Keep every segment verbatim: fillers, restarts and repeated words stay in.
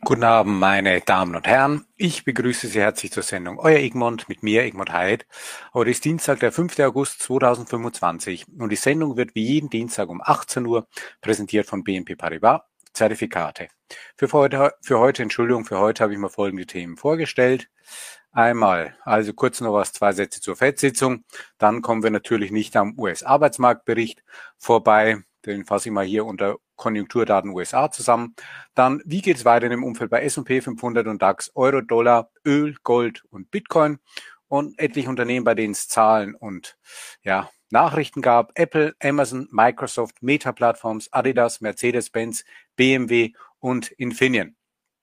Guten Abend, meine Damen und Herren. Ich begrüße Sie herzlich zur Sendung Euer Egmont mit mir, Egmont Haid. Heute ist Dienstag, der fünfte August zweitausendfünfundzwanzig und die Sendung wird wie jeden Dienstag um achtzehn Uhr präsentiert von B N P Paribas Zertifikate. Für heute, für heute, Entschuldigung, für heute habe ich mal folgende Themen vorgestellt. Einmal, also kurz noch was, zwei Sätze zur Fed-Sitzung. Dann kommen wir natürlich nicht am U S-Arbeitsmarktbericht vorbei. Den fasse ich mal hier unter Konjunkturdaten U S A zusammen. Dann, wie geht es weiter im Umfeld bei S und P fünfhundert und DAX, Euro, Dollar, Öl, Gold und Bitcoin und etliche Unternehmen, bei denen es Zahlen und ja, Nachrichten gab. Apple, Amazon, Microsoft, Meta Platforms, Adidas, Mercedes-Benz, B M W und Infineon.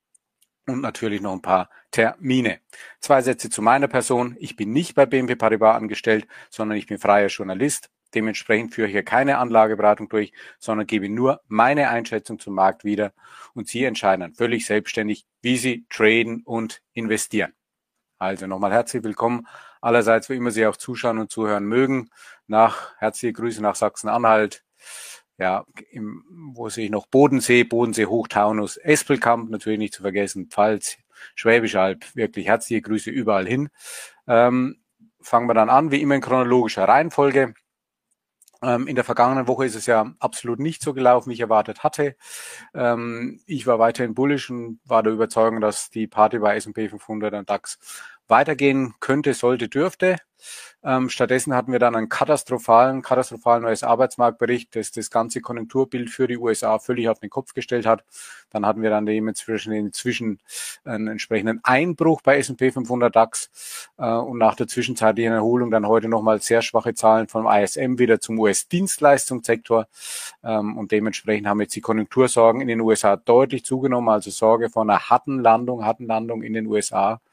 Und natürlich noch ein paar Termine. Zwei Sätze zu meiner Person. Ich bin nicht bei B N P Paribas angestellt, sondern ich bin freier Journalist. Dementsprechend führe ich hier keine Anlageberatung durch, sondern gebe nur meine Einschätzung zum Markt wieder. Und Sie entscheiden dann völlig selbstständig, wie Sie traden und investieren. Also nochmal herzlich willkommen allerseits, wo immer Sie auch zuschauen und zuhören mögen. Nach herzliche Grüße nach Sachsen-Anhalt. Ja, im, wo sehe ich noch Bodensee, Bodensee, Hochtaunus, Espelkamp, natürlich nicht zu vergessen, Pfalz, Schwäbisch Alb, wirklich herzliche Grüße überall hin. Ähm, fangen wir dann an, wie immer in chronologischer Reihenfolge. Ähm, in der vergangenen Woche ist es ja absolut nicht so gelaufen, wie ich erwartet hatte. Ähm, ich war weiterhin bullish und war der Überzeugung, dass die Party bei S und P fünfhundert und DAX weitergehen könnte, sollte, dürfte. Ähm, stattdessen hatten wir dann einen katastrophalen, katastrophalen U S-Arbeitsmarktbericht, das das ganze Konjunkturbild für die U S A völlig auf den Kopf gestellt hat. Dann hatten wir dann dementsprechend inzwischen einen entsprechenden Einbruch bei S und P fünfhundert DAX äh, und nach der zwischenzeitlichen Erholung dann heute nochmal sehr schwache Zahlen vom I S M wieder zum U S-Dienstleistungssektor ähm, und dementsprechend haben jetzt die Konjunktursorgen in den U S A deutlich zugenommen, also Sorge vor einer harten Landung, harten Landung in den U S A.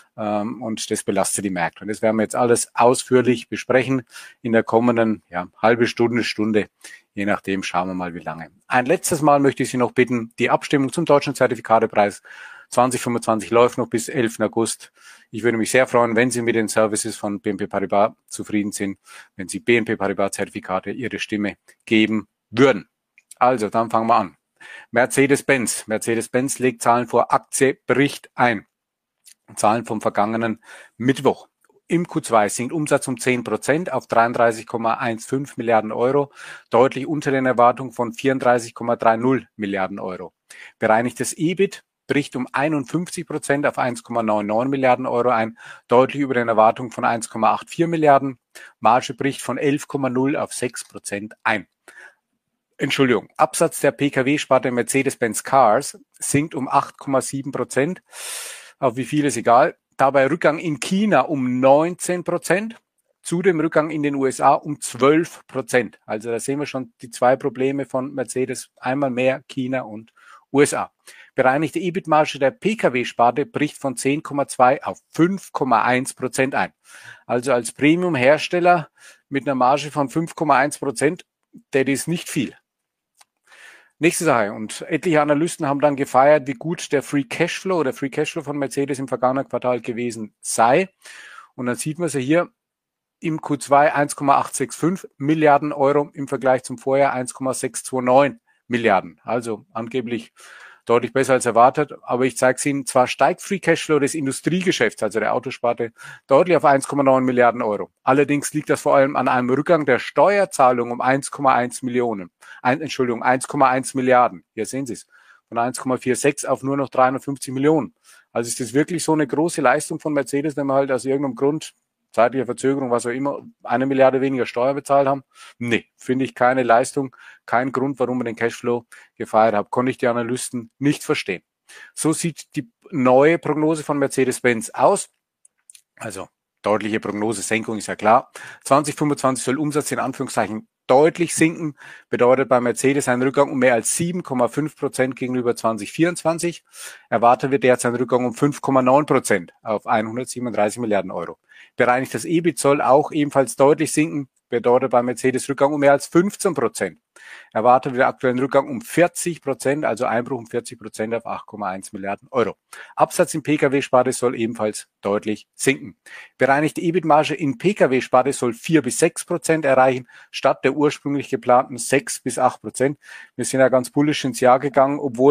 Und das belastet die Märkte. Und das werden wir jetzt alles ausführlich besprechen in der kommenden ja, halbe Stunde, Stunde, je nachdem, schauen wir mal, wie lange. Ein letztes Mal möchte ich Sie noch bitten, die Abstimmung zum deutschen Zertifikatepreis zwanzig fünfundzwanzig läuft noch bis elften August. Ich würde mich sehr freuen, wenn Sie mit den Services von B N P Paribas zufrieden sind, wenn Sie B N P Paribas Zertifikate Ihre Stimme geben würden. Also, dann fangen wir an. Mercedes-Benz. Mercedes-Benz legt Zahlen vor, Aktie bricht ein. Zahlen vom vergangenen Mittwoch. Im Q zwei sinkt Umsatz um zehn Prozent auf dreiunddreißig Komma fünfzehn Milliarden Euro, deutlich unter den Erwartungen von vierunddreißig Komma dreißig Milliarden Euro. Bereinigtes E B I T bricht um einundfünfzig Prozent auf eins Komma neunundneunzig Milliarden Euro ein, deutlich über den Erwartungen von eins Komma vierundachtzig Milliarden. Marge bricht von elf Komma null auf sechs Prozent ein. Entschuldigung, Absatz der P K W-Sparte Mercedes-Benz Cars sinkt um acht Komma sieben Prozent. Auf wie viel ist egal. Dabei Rückgang in China um neunzehn Prozent, zudem Rückgang in den U S A um zwölf Prozent. Also da sehen wir schon die zwei Probleme von Mercedes, einmal mehr China und U S A. Bereinigte E B I T-Marge der P K W-Sparte bricht von zehn Komma zwei auf fünf Komma eins Prozent ein. Also als Premium-Hersteller mit einer Marge von fünf Komma eins Prozent, das ist nicht viel. Nächste Sache. Und etliche Analysten haben dann gefeiert, wie gut der Free Cashflow oder Free Cashflow von Mercedes im vergangenen Quartal gewesen sei. Und dann sieht man sie hier im Q zwei eins Komma achthundertfünfundsechzig Milliarden Euro im Vergleich zum Vorjahr eins Komma sechshunderneunundzwanzig Milliarden. Also angeblich deutlich besser als erwartet. Aber ich zeige es Ihnen, zwar steigt Free Cashflow des Industriegeschäfts, also der Autosparte, deutlich auf eins Komma neun Milliarden Euro. Allerdings liegt das vor allem an einem Rückgang der Steuerzahlung um eins Komma eins Millionen. Ein, Entschuldigung, eins Komma eins Milliarden. Hier sehen Sie es. Von eins Komma sechsundvierzig auf nur noch dreihundertfünfzig Millionen. Also ist das wirklich so eine große Leistung von Mercedes, wenn wir halt aus irgendeinem Grund, zeitliche Verzögerung, was auch immer, eine Milliarde weniger Steuer bezahlt haben? Nee, finde ich keine Leistung, kein Grund, warum man den Cashflow gefeiert hat. Konnte ich die Analysten nicht verstehen. So sieht die neue Prognose von Mercedes-Benz aus. Also deutliche Prognosesenkung ist ja klar. zwanzig fünfundzwanzig soll Umsatz in Anführungszeichen deutlich sinken, bedeutet bei Mercedes ein Rückgang um mehr als sieben Komma fünf Prozent gegenüber zwanzig vierundzwanzig. Erwartet wird derzeit ein Rückgang um fünf Komma neun Prozent auf hundertsiebenunddreißig Milliarden Euro. Bereinigtes E B I T soll auch ebenfalls deutlich sinken, bedeutet bei Mercedes Rückgang um mehr als fünfzehn Prozent. Erwartet wird aktuell ein Rückgang um vierzig Prozent, also Einbruch um vierzig Prozent auf acht Komma eins Milliarden Euro. Absatz in P K W-Sparte soll ebenfalls deutlich sinken. Bereinigte E B I T-Marge in P K W-Sparte soll vier bis sechs Prozent erreichen, statt der ursprünglich geplanten sechs bis acht Prozent. Wir sind ja ganz bullisch ins Jahr gegangen, obwohl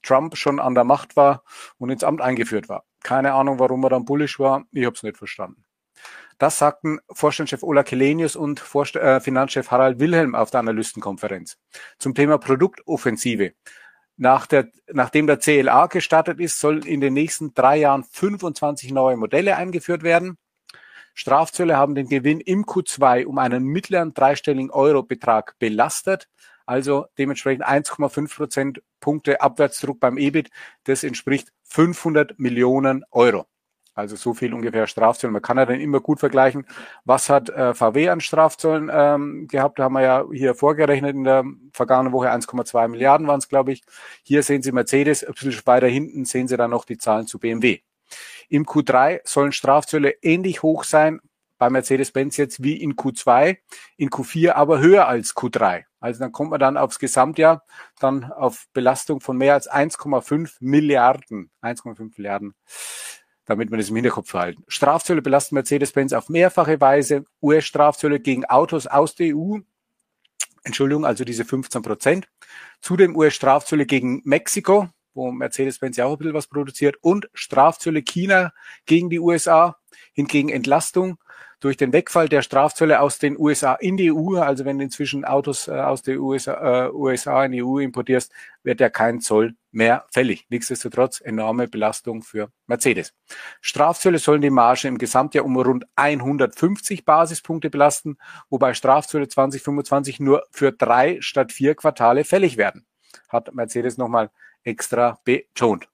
Trump schon an der Macht war und ins Amt eingeführt war. Keine Ahnung, warum er dann bullisch war. Ich habe es nicht verstanden. Das sagten Vorstandschef Ola Källenius und Vorst- äh, Finanzchef Harald Wilhelm auf der Analystenkonferenz. Zum Thema Produktoffensive. Nach der, nachdem der C L A gestartet ist, sollen in den nächsten drei Jahren fünfundzwanzig neue Modelle eingeführt werden. Strafzölle haben den Gewinn im Q zwei um einen mittleren dreistelligen Eurobetrag belastet. Also dementsprechend eins Komma fünf Prozentpunkte Abwärtsdruck beim E B I T. Das entspricht fünfhundert Millionen Euro. Also so viel ungefähr Strafzöllen. Man kann ja dann immer gut vergleichen, was hat äh, V W an Strafzöllen ähm, gehabt. Da haben wir ja hier vorgerechnet in der vergangenen Woche eins Komma zwei Milliarden waren es, glaube ich. Hier sehen Sie Mercedes, ein bisschen weiter hinten sehen Sie dann noch die Zahlen zu B M W. Im Q drei sollen Strafzölle ähnlich hoch sein bei Mercedes-Benz jetzt wie in Q zwei, in Q vier aber höher als Q drei. Also dann kommt man dann aufs Gesamtjahr dann auf Belastung von mehr als eins Komma fünf Milliarden. eins Komma fünf Milliarden. Damit wir das im Hinterkopf behalten. Strafzölle belasten Mercedes-Benz auf mehrfache Weise. U S-Strafzölle gegen Autos aus der E U. Entschuldigung, also diese fünfzehn Prozent. Zudem U S-Strafzölle gegen Mexiko, wo Mercedes-Benz ja auch ein bisschen was produziert. Und Strafzölle China gegen die U S A. Hingegen Entlastung durch den Wegfall der Strafzölle aus den U S A in die E U. Also wenn du inzwischen Autos äh, aus den U S A, äh, U S A in die E U importierst, wird ja kein Zoll mehr fällig. Nichtsdestotrotz enorme Belastung für Mercedes. Strafzölle sollen die Marge im Gesamtjahr um rund hundertfünfzig Basispunkte belasten, wobei Strafzölle zwanzig fünfundzwanzig nur für drei statt vier Quartale fällig werden. Hat Mercedes nochmal extra betont.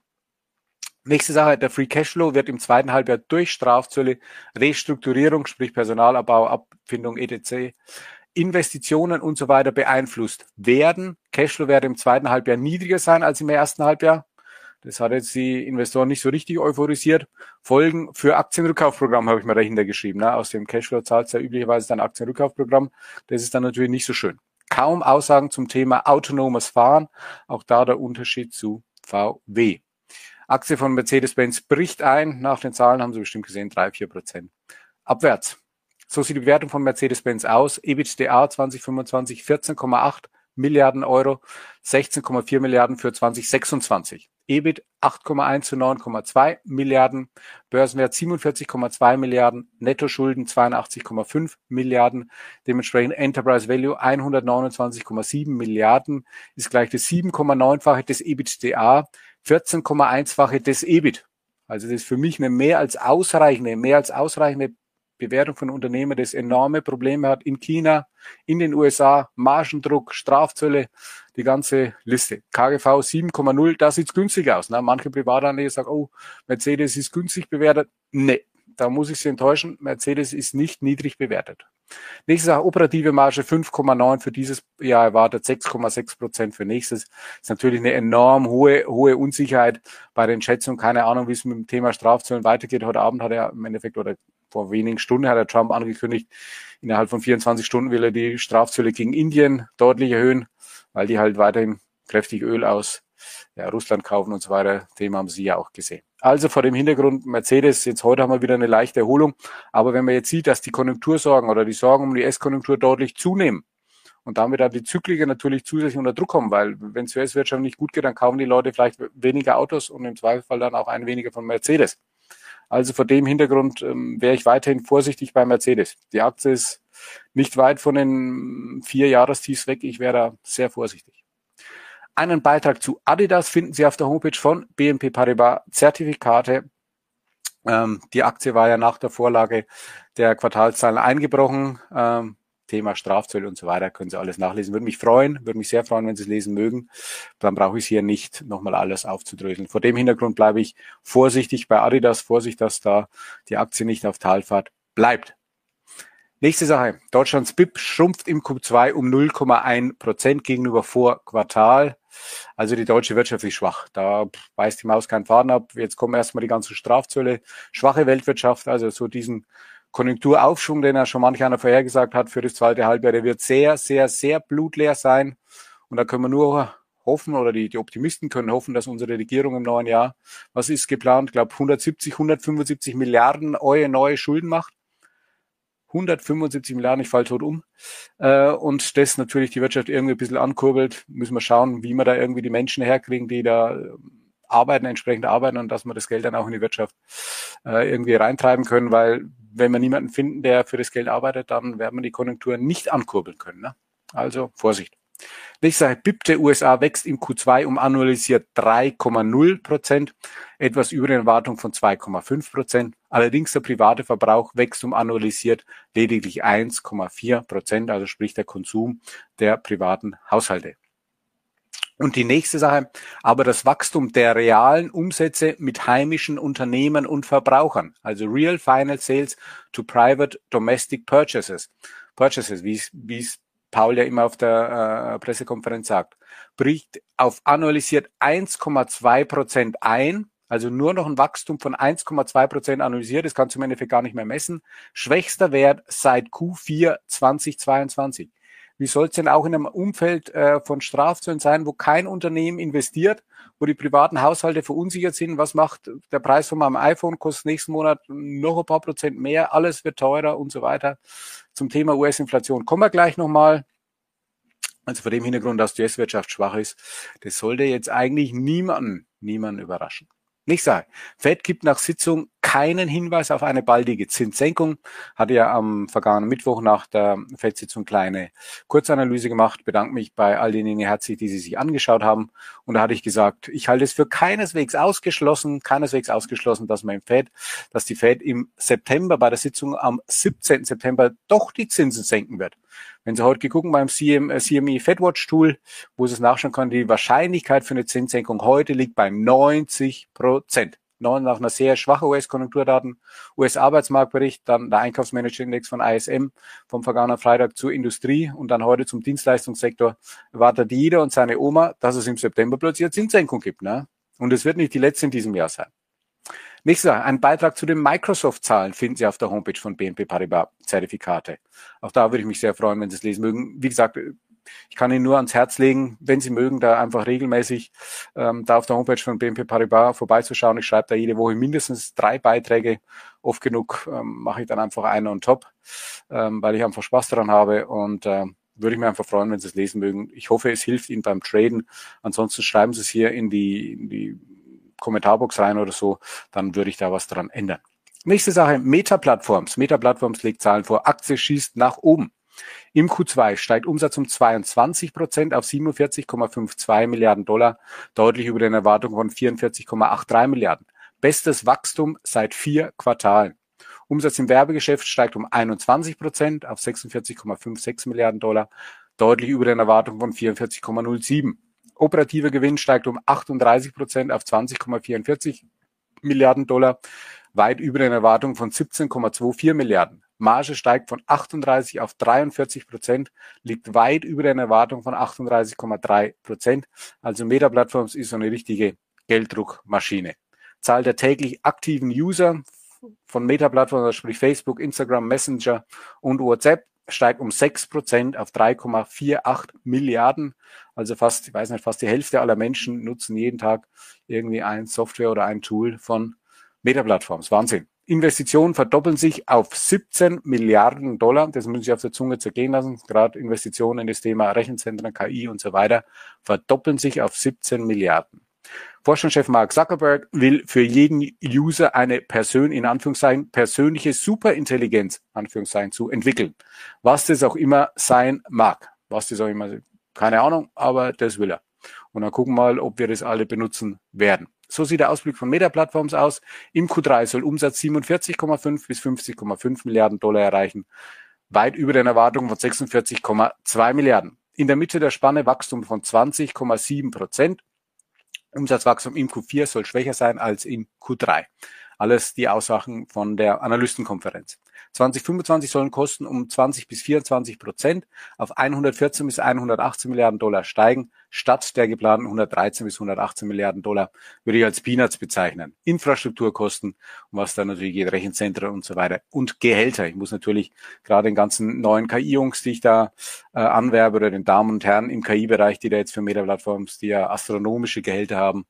Nächste Sache, der Free Cashflow wird im zweiten Halbjahr durch Strafzölle, Restrukturierung, sprich Personalabbau, Abfindung, et cetera, Investitionen und so weiter beeinflusst werden. Cashflow wird im zweiten Halbjahr niedriger sein als im ersten Halbjahr. Das hat jetzt die Investoren nicht so richtig euphorisiert. Folgen für Aktienrückkaufprogramm habe ich mal dahinter geschrieben. Ne? Aus dem Cashflow zahlt es ja üblicherweise ein Aktienrückkaufprogramm. Das ist dann natürlich nicht so schön. Kaum Aussagen zum Thema autonomes Fahren. Auch da der Unterschied zu V W. Aktie von Mercedes-Benz bricht ein. Nach den Zahlen haben Sie bestimmt gesehen, drei, vier Prozent abwärts. So sieht die Bewertung von Mercedes-Benz aus. EBITDA zwanzig fünfundzwanzig vierzehn Komma acht Milliarden Euro, sechzehn Komma vier Milliarden für zwanzig sechsundzwanzig. E B I T acht Komma eins zu neun Komma zwei Milliarden, Börsenwert siebenundvierzig Komma zwei Milliarden, Nettoschulden zweiundachtzig Komma fünf Milliarden, dementsprechend Enterprise Value hundertneunundzwanzig Komma sieben Milliarden, ist gleich das sieben Komma neun-fache des EBITDA, vierzehn Komma eins-fache des E B I T. Also das ist für mich eine mehr als ausreichende, mehr als ausreichende Bewertung von Unternehmen, das enorme Probleme hat in China, in den U S A, Margendruck, Strafzölle, die ganze Liste. K G V sieben Komma null, da sieht's günstig aus. Ne? Manche Privatanleger sagen, oh, Mercedes ist günstig bewertet. Nee, da muss ich Sie enttäuschen. Mercedes ist nicht niedrig bewertet. Nächste Sache, operative Marge fünf Komma neun für dieses Jahr erwartet, sechs Komma sechs Prozent für nächstes. Ist natürlich eine enorm hohe, hohe Unsicherheit bei den Schätzungen. Keine Ahnung, wie es mit dem Thema Strafzöllen weitergeht. Heute Abend hat er im Endeffekt oder vor wenigen Stunden hat der Trump angekündigt, innerhalb von vierundzwanzig Stunden will er die Strafzölle gegen Indien deutlich erhöhen, weil die halt weiterhin kräftig Öl aus ja, Russland kaufen und so weiter. Thema haben Sie ja auch gesehen. Also vor dem Hintergrund Mercedes, jetzt heute haben wir wieder eine leichte Erholung. Aber wenn man jetzt sieht, dass die Konjunktursorgen oder die Sorgen um die U S-Konjunktur deutlich zunehmen und damit auch die Zykliker natürlich zusätzlich unter Druck kommen, weil wenn es U S-Wirtschaft nicht gut geht, dann kaufen die Leute vielleicht weniger Autos und im Zweifelsfall dann auch ein weniger von Mercedes. Also vor dem Hintergrund ähm, wäre ich weiterhin vorsichtig bei Mercedes. Die Aktie ist nicht weit von den vier Jahrestiefs weg. Ich wäre da sehr vorsichtig. Einen Beitrag zu Adidas finden Sie auf der Homepage von B N P Paribas Zertifikate. Ähm, die Aktie war ja nach der Vorlage der Quartalszahlen eingebrochen. Ähm, Thema Strafzölle und so weiter, können Sie alles nachlesen. Würde mich freuen, würde mich sehr freuen, wenn Sie es lesen mögen. Dann brauche ich es hier nicht nochmal alles aufzudröseln. Vor dem Hintergrund bleibe ich vorsichtig bei Adidas, Vorsicht, dass da die Aktie nicht auf Talfahrt bleibt. Nächste Sache, Deutschlands B I P schrumpft im Q zwei um null Komma eins Prozent gegenüber Vorquartal. Also die deutsche Wirtschaft ist schwach. Da beißt die Maus keinen Faden ab. Jetzt kommen erstmal die ganzen Strafzölle. Schwache Weltwirtschaft, also so diesen Konjunkturaufschwung, den er schon manch einer vorhergesagt hat für das zweite Halbjahr, der wird sehr, sehr, sehr blutleer sein. Und da können wir nur hoffen, oder die, die Optimisten können hoffen, dass unsere Regierung im neuen Jahr, was ist geplant, ich glaube hundertsiebzig, hundertfünfundsiebzig Milliarden Euro neue Schulden macht. hundertfünfundsiebzig Milliarden, ich fall tot um. Äh, und das natürlich die Wirtschaft irgendwie ein bisschen ankurbelt, müssen wir schauen, wie wir da irgendwie die Menschen herkriegen, die da arbeiten, entsprechend arbeiten und dass wir das Geld dann auch in die Wirtschaft äh, irgendwie reintreiben können, weil wenn wir niemanden finden, der für das Geld arbeitet, dann werden wir die Konjunktur nicht ankurbeln können. Ne? Also Vorsicht. Nächste Sache, B I P der U S A wächst im Q zwei um annualisiert drei Komma null Prozent, etwas über den Erwartungen von zwei Komma fünf Prozent. Allerdings der private Verbrauch wächst um annualisiert lediglich eins Komma vier Prozent, also sprich der Konsum der privaten Haushalte. Und die nächste Sache, aber das Wachstum der realen Umsätze mit heimischen Unternehmen und Verbrauchern, also Real Final Sales to Private Domestic Purchases, Purchases, wie es, wie es Paul ja immer auf der äh, Pressekonferenz sagt, bricht auf annualisiert eins Komma zwei Prozent ein, also nur noch ein Wachstum von eins Komma zwei Prozent annualisiert, das kannst du im Endeffekt gar nicht mehr messen, schwächster Wert seit Q vier zweitausendzweiundzwanzig. Wie soll es denn auch in einem Umfeld äh, von Strafzöllen sein, wo kein Unternehmen investiert, wo die privaten Haushalte verunsichert sind? Was macht der Preis von meinem iPhone? Kostet nächsten Monat noch ein paar Prozent mehr, alles wird teurer und so weiter. Zum Thema U S-Inflation kommen wir gleich nochmal. Also vor dem Hintergrund, dass die U S-Wirtschaft schwach ist, das sollte jetzt eigentlich niemanden, niemanden überraschen. Nächste Sache. Fed gibt nach Sitzung keinen Hinweis auf eine baldige Zinssenkung. Hatte ja am vergangenen Mittwoch nach der Fed-Sitzung kleine Kurzanalyse gemacht. Bedanke mich bei all denjenigen herzlich, die sie sich angeschaut haben. Und da hatte ich gesagt, ich halte es für keineswegs ausgeschlossen, keineswegs ausgeschlossen, dass man im Fed, dass die Fed im September bei der Sitzung am siebzehnten September doch die Zinsen senken wird. Wenn Sie heute gucken beim C M E FedWatch Tool, wo Sie es nachschauen können, die Wahrscheinlichkeit für eine Zinssenkung heute liegt bei neunzig Prozent. Nach einer sehr schwachen U S-Konjunkturdaten, U S-Arbeitsmarktbericht, dann der Einkaufsmanager-Index von I S M vom vergangenen Freitag zur Industrie und dann heute zum Dienstleistungssektor, erwartet jeder und seine Oma, dass es im September plötzlich eine Zinssenkung gibt. Ne? Und es wird nicht die letzte in diesem Jahr sein. Nächste Sache, ein Beitrag zu den Microsoft-Zahlen finden Sie auf der Homepage von B N P Paribas Zertifikate. Auch da würde ich mich sehr freuen, wenn Sie es lesen mögen. Wie gesagt, ich kann Ihnen nur ans Herz legen, wenn Sie mögen, da einfach regelmäßig ähm, da auf der Homepage von B N P Paribas vorbeizuschauen. Ich schreibe da jede Woche mindestens drei Beiträge. Oft genug ähm, mache ich dann einfach einen on top, ähm, weil ich einfach Spaß daran habe und äh, würde ich mich einfach freuen, wenn Sie es lesen mögen. Ich hoffe, es hilft Ihnen beim Traden. Ansonsten schreiben Sie es hier in die, in die Kommentarbox rein oder so, dann würde ich da was dran ändern. Nächste Sache, Meta-Plattforms. Meta-Plattforms legt Zahlen vor, Aktie schießt nach oben. Im Q zwei steigt Umsatz um zweiundzwanzig Prozent auf siebenundvierzig Komma zweiundfünfzig Milliarden Dollar, deutlich über den Erwartungen von vierundvierzig Komma dreiundachtzig Milliarden. Bestes Wachstum seit vier Quartalen. Umsatz im Werbegeschäft steigt um einundzwanzig Prozent auf sechsundvierzig Komma sechsundfünfzig Milliarden Dollar, deutlich über den Erwartungen von vierundvierzig Komma null sieben. Operativer Gewinn steigt um achtunddreißig Prozent auf zwanzig Komma vierundvierzig Milliarden Dollar, weit über den Erwartungen von siebzehn Komma vierundzwanzig Milliarden. Marge steigt von achtunddreißig auf dreiundvierzig Prozent, liegt weit über den Erwartungen von achtunddreißig Komma drei Prozent. Also Meta Platforms ist so eine richtige Gelddruckmaschine. Zahl der täglich aktiven User von Meta Platforms, sprich Facebook, Instagram, Messenger und WhatsApp, steigt um sechs Prozent auf drei Komma achtzig Milliarden. Also fast, ich weiß nicht, fast die Hälfte aller Menschen nutzen jeden Tag irgendwie ein Software oder ein Tool von Meta-Plattforms. Wahnsinn. Investitionen verdoppeln sich auf siebzehn Milliarden Dollar. Das müssen Sie auf der Zunge zergehen lassen. Gerade Investitionen in das Thema Rechenzentren, K I und so weiter verdoppeln sich auf siebzehn Milliarden. Vorstandschef Mark Zuckerberg will für jeden User eine Persön, in Anführungszeichen, persönliche Superintelligenz, Anführungszeichen, zu entwickeln. Was das auch immer sein mag. Was das auch immer, keine Ahnung, aber das will er. Und dann gucken wir mal, ob wir das alle benutzen werden. So sieht der Ausblick von Meta-Plattforms aus. Im Q drei soll Umsatz siebenundvierzig Komma fünf bis fünfzig Komma fünf Milliarden Dollar erreichen. Weit über den Erwartungen von sechsundvierzig Komma zwei Milliarden. In der Mitte der Spanne Wachstum von zwanzig Komma sieben Prozent. Umsatzwachstum im Q vier soll schwächer sein als in Q drei. Alles die Aussagen von der Analystenkonferenz. zwanzig fünfundzwanzig sollen Kosten um zwanzig bis vierundzwanzig Prozent auf hundertvierzehn bis hundertachtzehn Milliarden Dollar steigen, statt der geplanten hundertdreizehn bis hundertachtzehn Milliarden Dollar, würde ich als Peanuts bezeichnen. Infrastrukturkosten, um was da natürlich geht, Rechenzentren und so weiter und Gehälter. Ich muss natürlich gerade den ganzen neuen K I-Jungs, die ich da äh, anwerbe oder den Damen und Herren im K I-Bereich, die da jetzt für Meta-Plattforms, die ja astronomische Gehälter haben,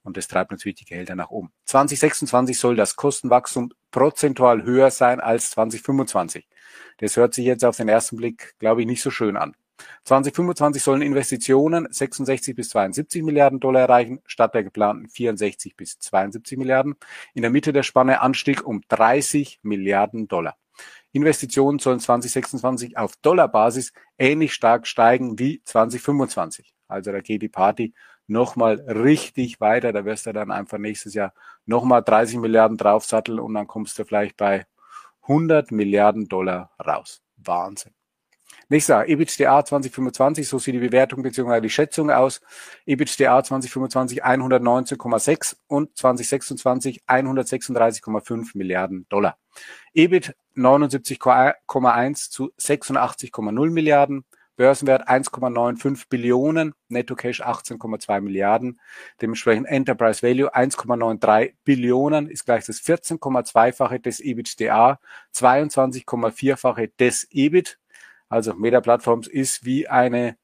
und das treibt natürlich die Gehälter nach oben. zwanzig sechsundzwanzig soll das Kostenwachstum prozentual höher sein als zwanzig fünfundzwanzig. Das hört sich jetzt auf den ersten Blick, glaube ich, nicht so schön an. zwanzig fünfundzwanzig sollen Investitionen sechsundsechzig bis zweiundsiebzig Milliarden Dollar erreichen, statt der geplanten vierundsechzig bis zweiundsiebzig Milliarden. In der Mitte der Spanne Anstieg um dreißig Milliarden Dollar. Investitionen sollen zwanzig sechsundzwanzig auf Dollarbasis ähnlich stark steigen wie zwanzig fünfundzwanzig. Also da geht die Party nochmal richtig weiter. Da wirst du dann einfach nächstes Jahr nochmal dreißig Milliarden draufsatteln und dann kommst du vielleicht bei hundert Milliarden Dollar raus. Wahnsinn. Nächster, EBITDA zwanzig fünfundzwanzig, so sieht die Bewertung bzw. die Schätzung aus. EBITDA zwanzig fünfundzwanzig hundertneunzehn Komma sechs und zwanzig sechsundzwanzig hundertsechsunddreißig Komma fünf Milliarden Dollar. E B I T neunundsiebzig Komma eins zu sechsundachtzig Komma null Milliarden. Börsenwert eins Komma fünfundneunzig Billionen, Netto Cash achtzehn Komma zwei Milliarden. Dementsprechend Enterprise Value eins Komma dreiundneunzig Billionen ist gleich das vierzehn Komma zwei-fache des EBITDA, zweiundzwanzig Komma vier-fache des E B I T. Also Meta Platforms ist wie eine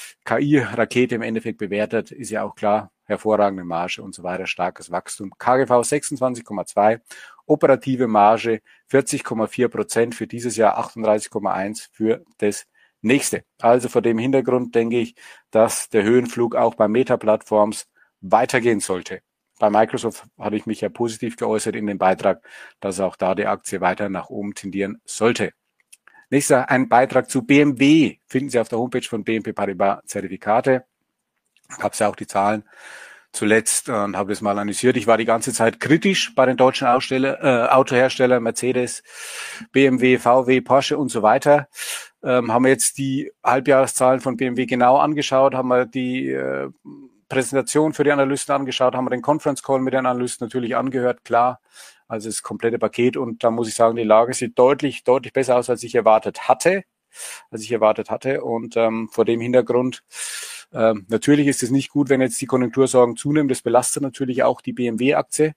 K I-Rakete im Endeffekt bewertet, ist ja auch klar, hervorragende Marge und so weiter, starkes Wachstum. K G V sechsundzwanzig Komma zwei, operative Marge vierzig Komma vier Prozent für dieses Jahr, achtunddreißig Komma eins für das nächste. Also vor dem Hintergrund denke ich, dass der Höhenflug auch bei Meta Platforms weitergehen sollte. Bei Microsoft hatte ich mich ja positiv geäußert in dem Beitrag, dass auch da die Aktie weiter nach oben tendieren sollte. Nächster, ein Beitrag zu B M W. Finden Sie auf der Homepage von B N P Paribas Zertifikate. Habe ja auch die Zahlen zuletzt und habe das mal analysiert. Ich war die ganze Zeit kritisch bei den deutschen Aussteller, äh, Autoherstellern, Mercedes, B M W, V W, Porsche und so weiter. Ähm, haben wir jetzt die Halbjahreszahlen von B M W genau angeschaut, haben wir die äh, Präsentation für die Analysten angeschaut, haben wir den Conference Call mit den Analysten natürlich angehört, klar. Also das komplette Paket und da muss ich sagen, die Lage sieht deutlich, deutlich besser aus, als ich erwartet hatte, als ich erwartet hatte und ähm, vor dem Hintergrund, ähm, natürlich ist es nicht gut, wenn jetzt die Konjunktursorgen zunehmen, das belastet natürlich auch die B M W-Aktie,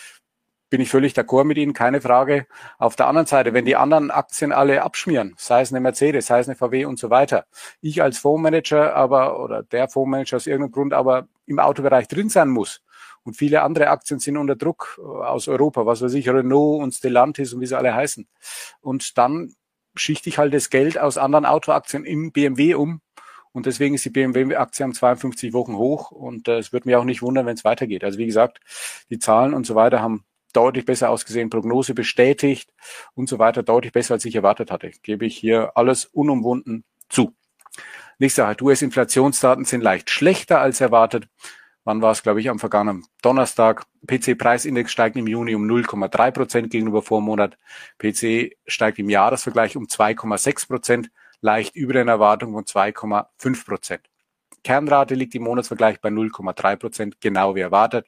bin ich völlig d'accord mit Ihnen, keine Frage. Auf der anderen Seite, wenn die anderen Aktien alle abschmieren, sei es eine Mercedes, sei es eine V W und so weiter, ich als Fondsmanager aber oder der Fondsmanager aus irgendeinem Grund aber im Autobereich drin sein muss, und viele andere Aktien sind unter Druck aus Europa, was weiß ich, Renault und Stellantis und wie sie alle heißen. Und dann schichte ich halt das Geld aus anderen Autoaktien im B M W um. Und deswegen ist die B M W-Aktie am zweiundfünfzig Wochen hoch. Und äh, es würde mich auch nicht wundern, wenn es weitergeht. Also wie gesagt, die Zahlen und so weiter haben deutlich besser ausgesehen, Prognose bestätigt und so weiter, deutlich besser, als ich erwartet hatte. Gebe ich hier alles unumwunden zu. Nächste Sache, U S-Inflationsdaten sind leicht schlechter als erwartet. Wann war es, glaube ich, am vergangenen Donnerstag. P C-Preisindex steigt im Juni um null Komma drei Prozent gegenüber Vormonat. P C steigt im Jahresvergleich um zwei Komma sechs Prozent, leicht über den Erwartungen von zwei Komma fünf Prozent. Kernrate liegt im Monatsvergleich bei null Komma drei Prozent, genau wie erwartet.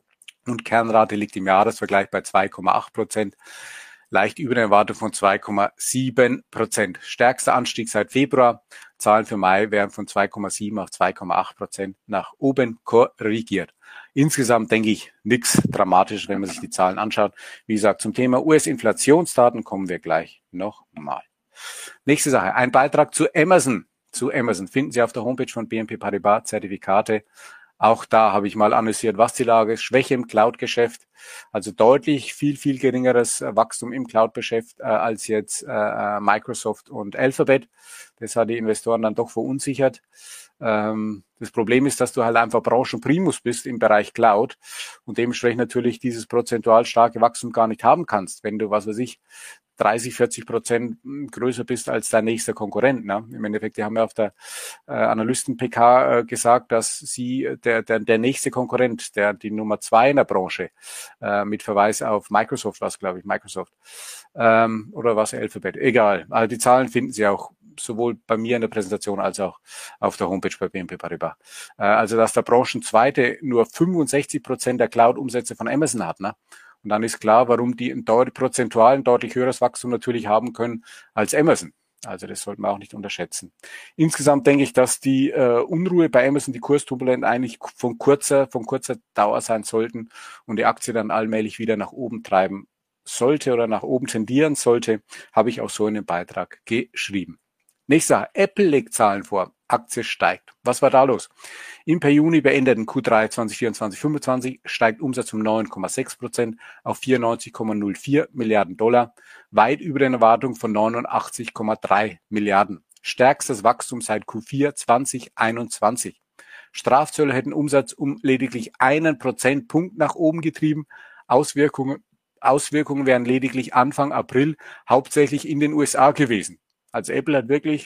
Und Kernrate liegt im Jahresvergleich bei zwei Komma acht Prozent, leicht über der Erwartung von zwei Komma sieben Prozent. Stärkster Anstieg seit Februar. Zahlen für Mai werden von zwei Komma sieben auf zwei Komma acht Prozent nach oben korrigiert. Insgesamt denke ich nichts dramatisch, wenn man sich die Zahlen anschaut. Wie gesagt, zum Thema U S-Inflationsdaten kommen wir gleich nochmal. Nächste Sache, ein Beitrag zu Amazon. Zu Amazon finden Sie auf der Homepage von B N P Paribas Zertifikate. Auch da habe ich mal analysiert, was die Lage ist. Schwäche im Cloud-Geschäft, also deutlich viel, viel geringeres Wachstum im Cloud-Geschäft äh, als jetzt äh, Microsoft und Alphabet. Das hat die Investoren dann doch verunsichert. Ähm, das Problem ist, dass du halt einfach Branchenprimus bist im Bereich Cloud und dementsprechend natürlich dieses prozentual starke Wachstum gar nicht haben kannst, wenn du, was weiß ich, dreißig, vierzig Prozent größer bist als dein nächster Konkurrent. Ne? Im Endeffekt, die haben ja auf der äh, Analysten-P K äh, gesagt, dass sie der, der, der nächste Konkurrent, der die Nummer zwei in der Branche, äh, mit Verweis auf Microsoft, was glaube ich, Microsoft, ähm, oder was Alphabet, egal. Also die Zahlen finden Sie auch sowohl bei mir in der Präsentation als auch auf der Homepage bei B N P Paribas. Äh, also dass der Branchenzweite nur fünfundsechzig Prozent der Cloud-Umsätze von Amazon hat, ne? Und dann ist klar, warum die ein deutlich, prozentual ein deutlich höheres Wachstum natürlich haben können als Amazon. Also das sollte man auch nicht unterschätzen. Insgesamt denke ich, dass die äh, Unruhe bei Amazon, die Kursturbulenten eigentlich von kurzer, von kurzer Dauer sein sollten und die Aktie dann allmählich wieder nach oben treiben sollte oder nach oben tendieren sollte, habe ich auch so in dem Beitrag geschrieben. Nächster, Apple legt Zahlen vor. Aktie steigt. Was war da los? Im per Juni beendeten Q drei zweitausendvierundzwanzig fünfundzwanzig steigt Umsatz um neun Komma sechs Prozent auf vierundneunzig Komma null vier Milliarden Dollar, weit über den Erwartungen von neunundachtzig Komma drei Milliarden. Stärkstes Wachstum seit Q vier zweitausendeinundzwanzig. Strafzölle hätten Umsatz um lediglich einen Prozentpunkt nach oben getrieben. Auswirkungen, Auswirkungen wären lediglich Anfang April hauptsächlich in den U S A gewesen. Also Apple hat wirklich,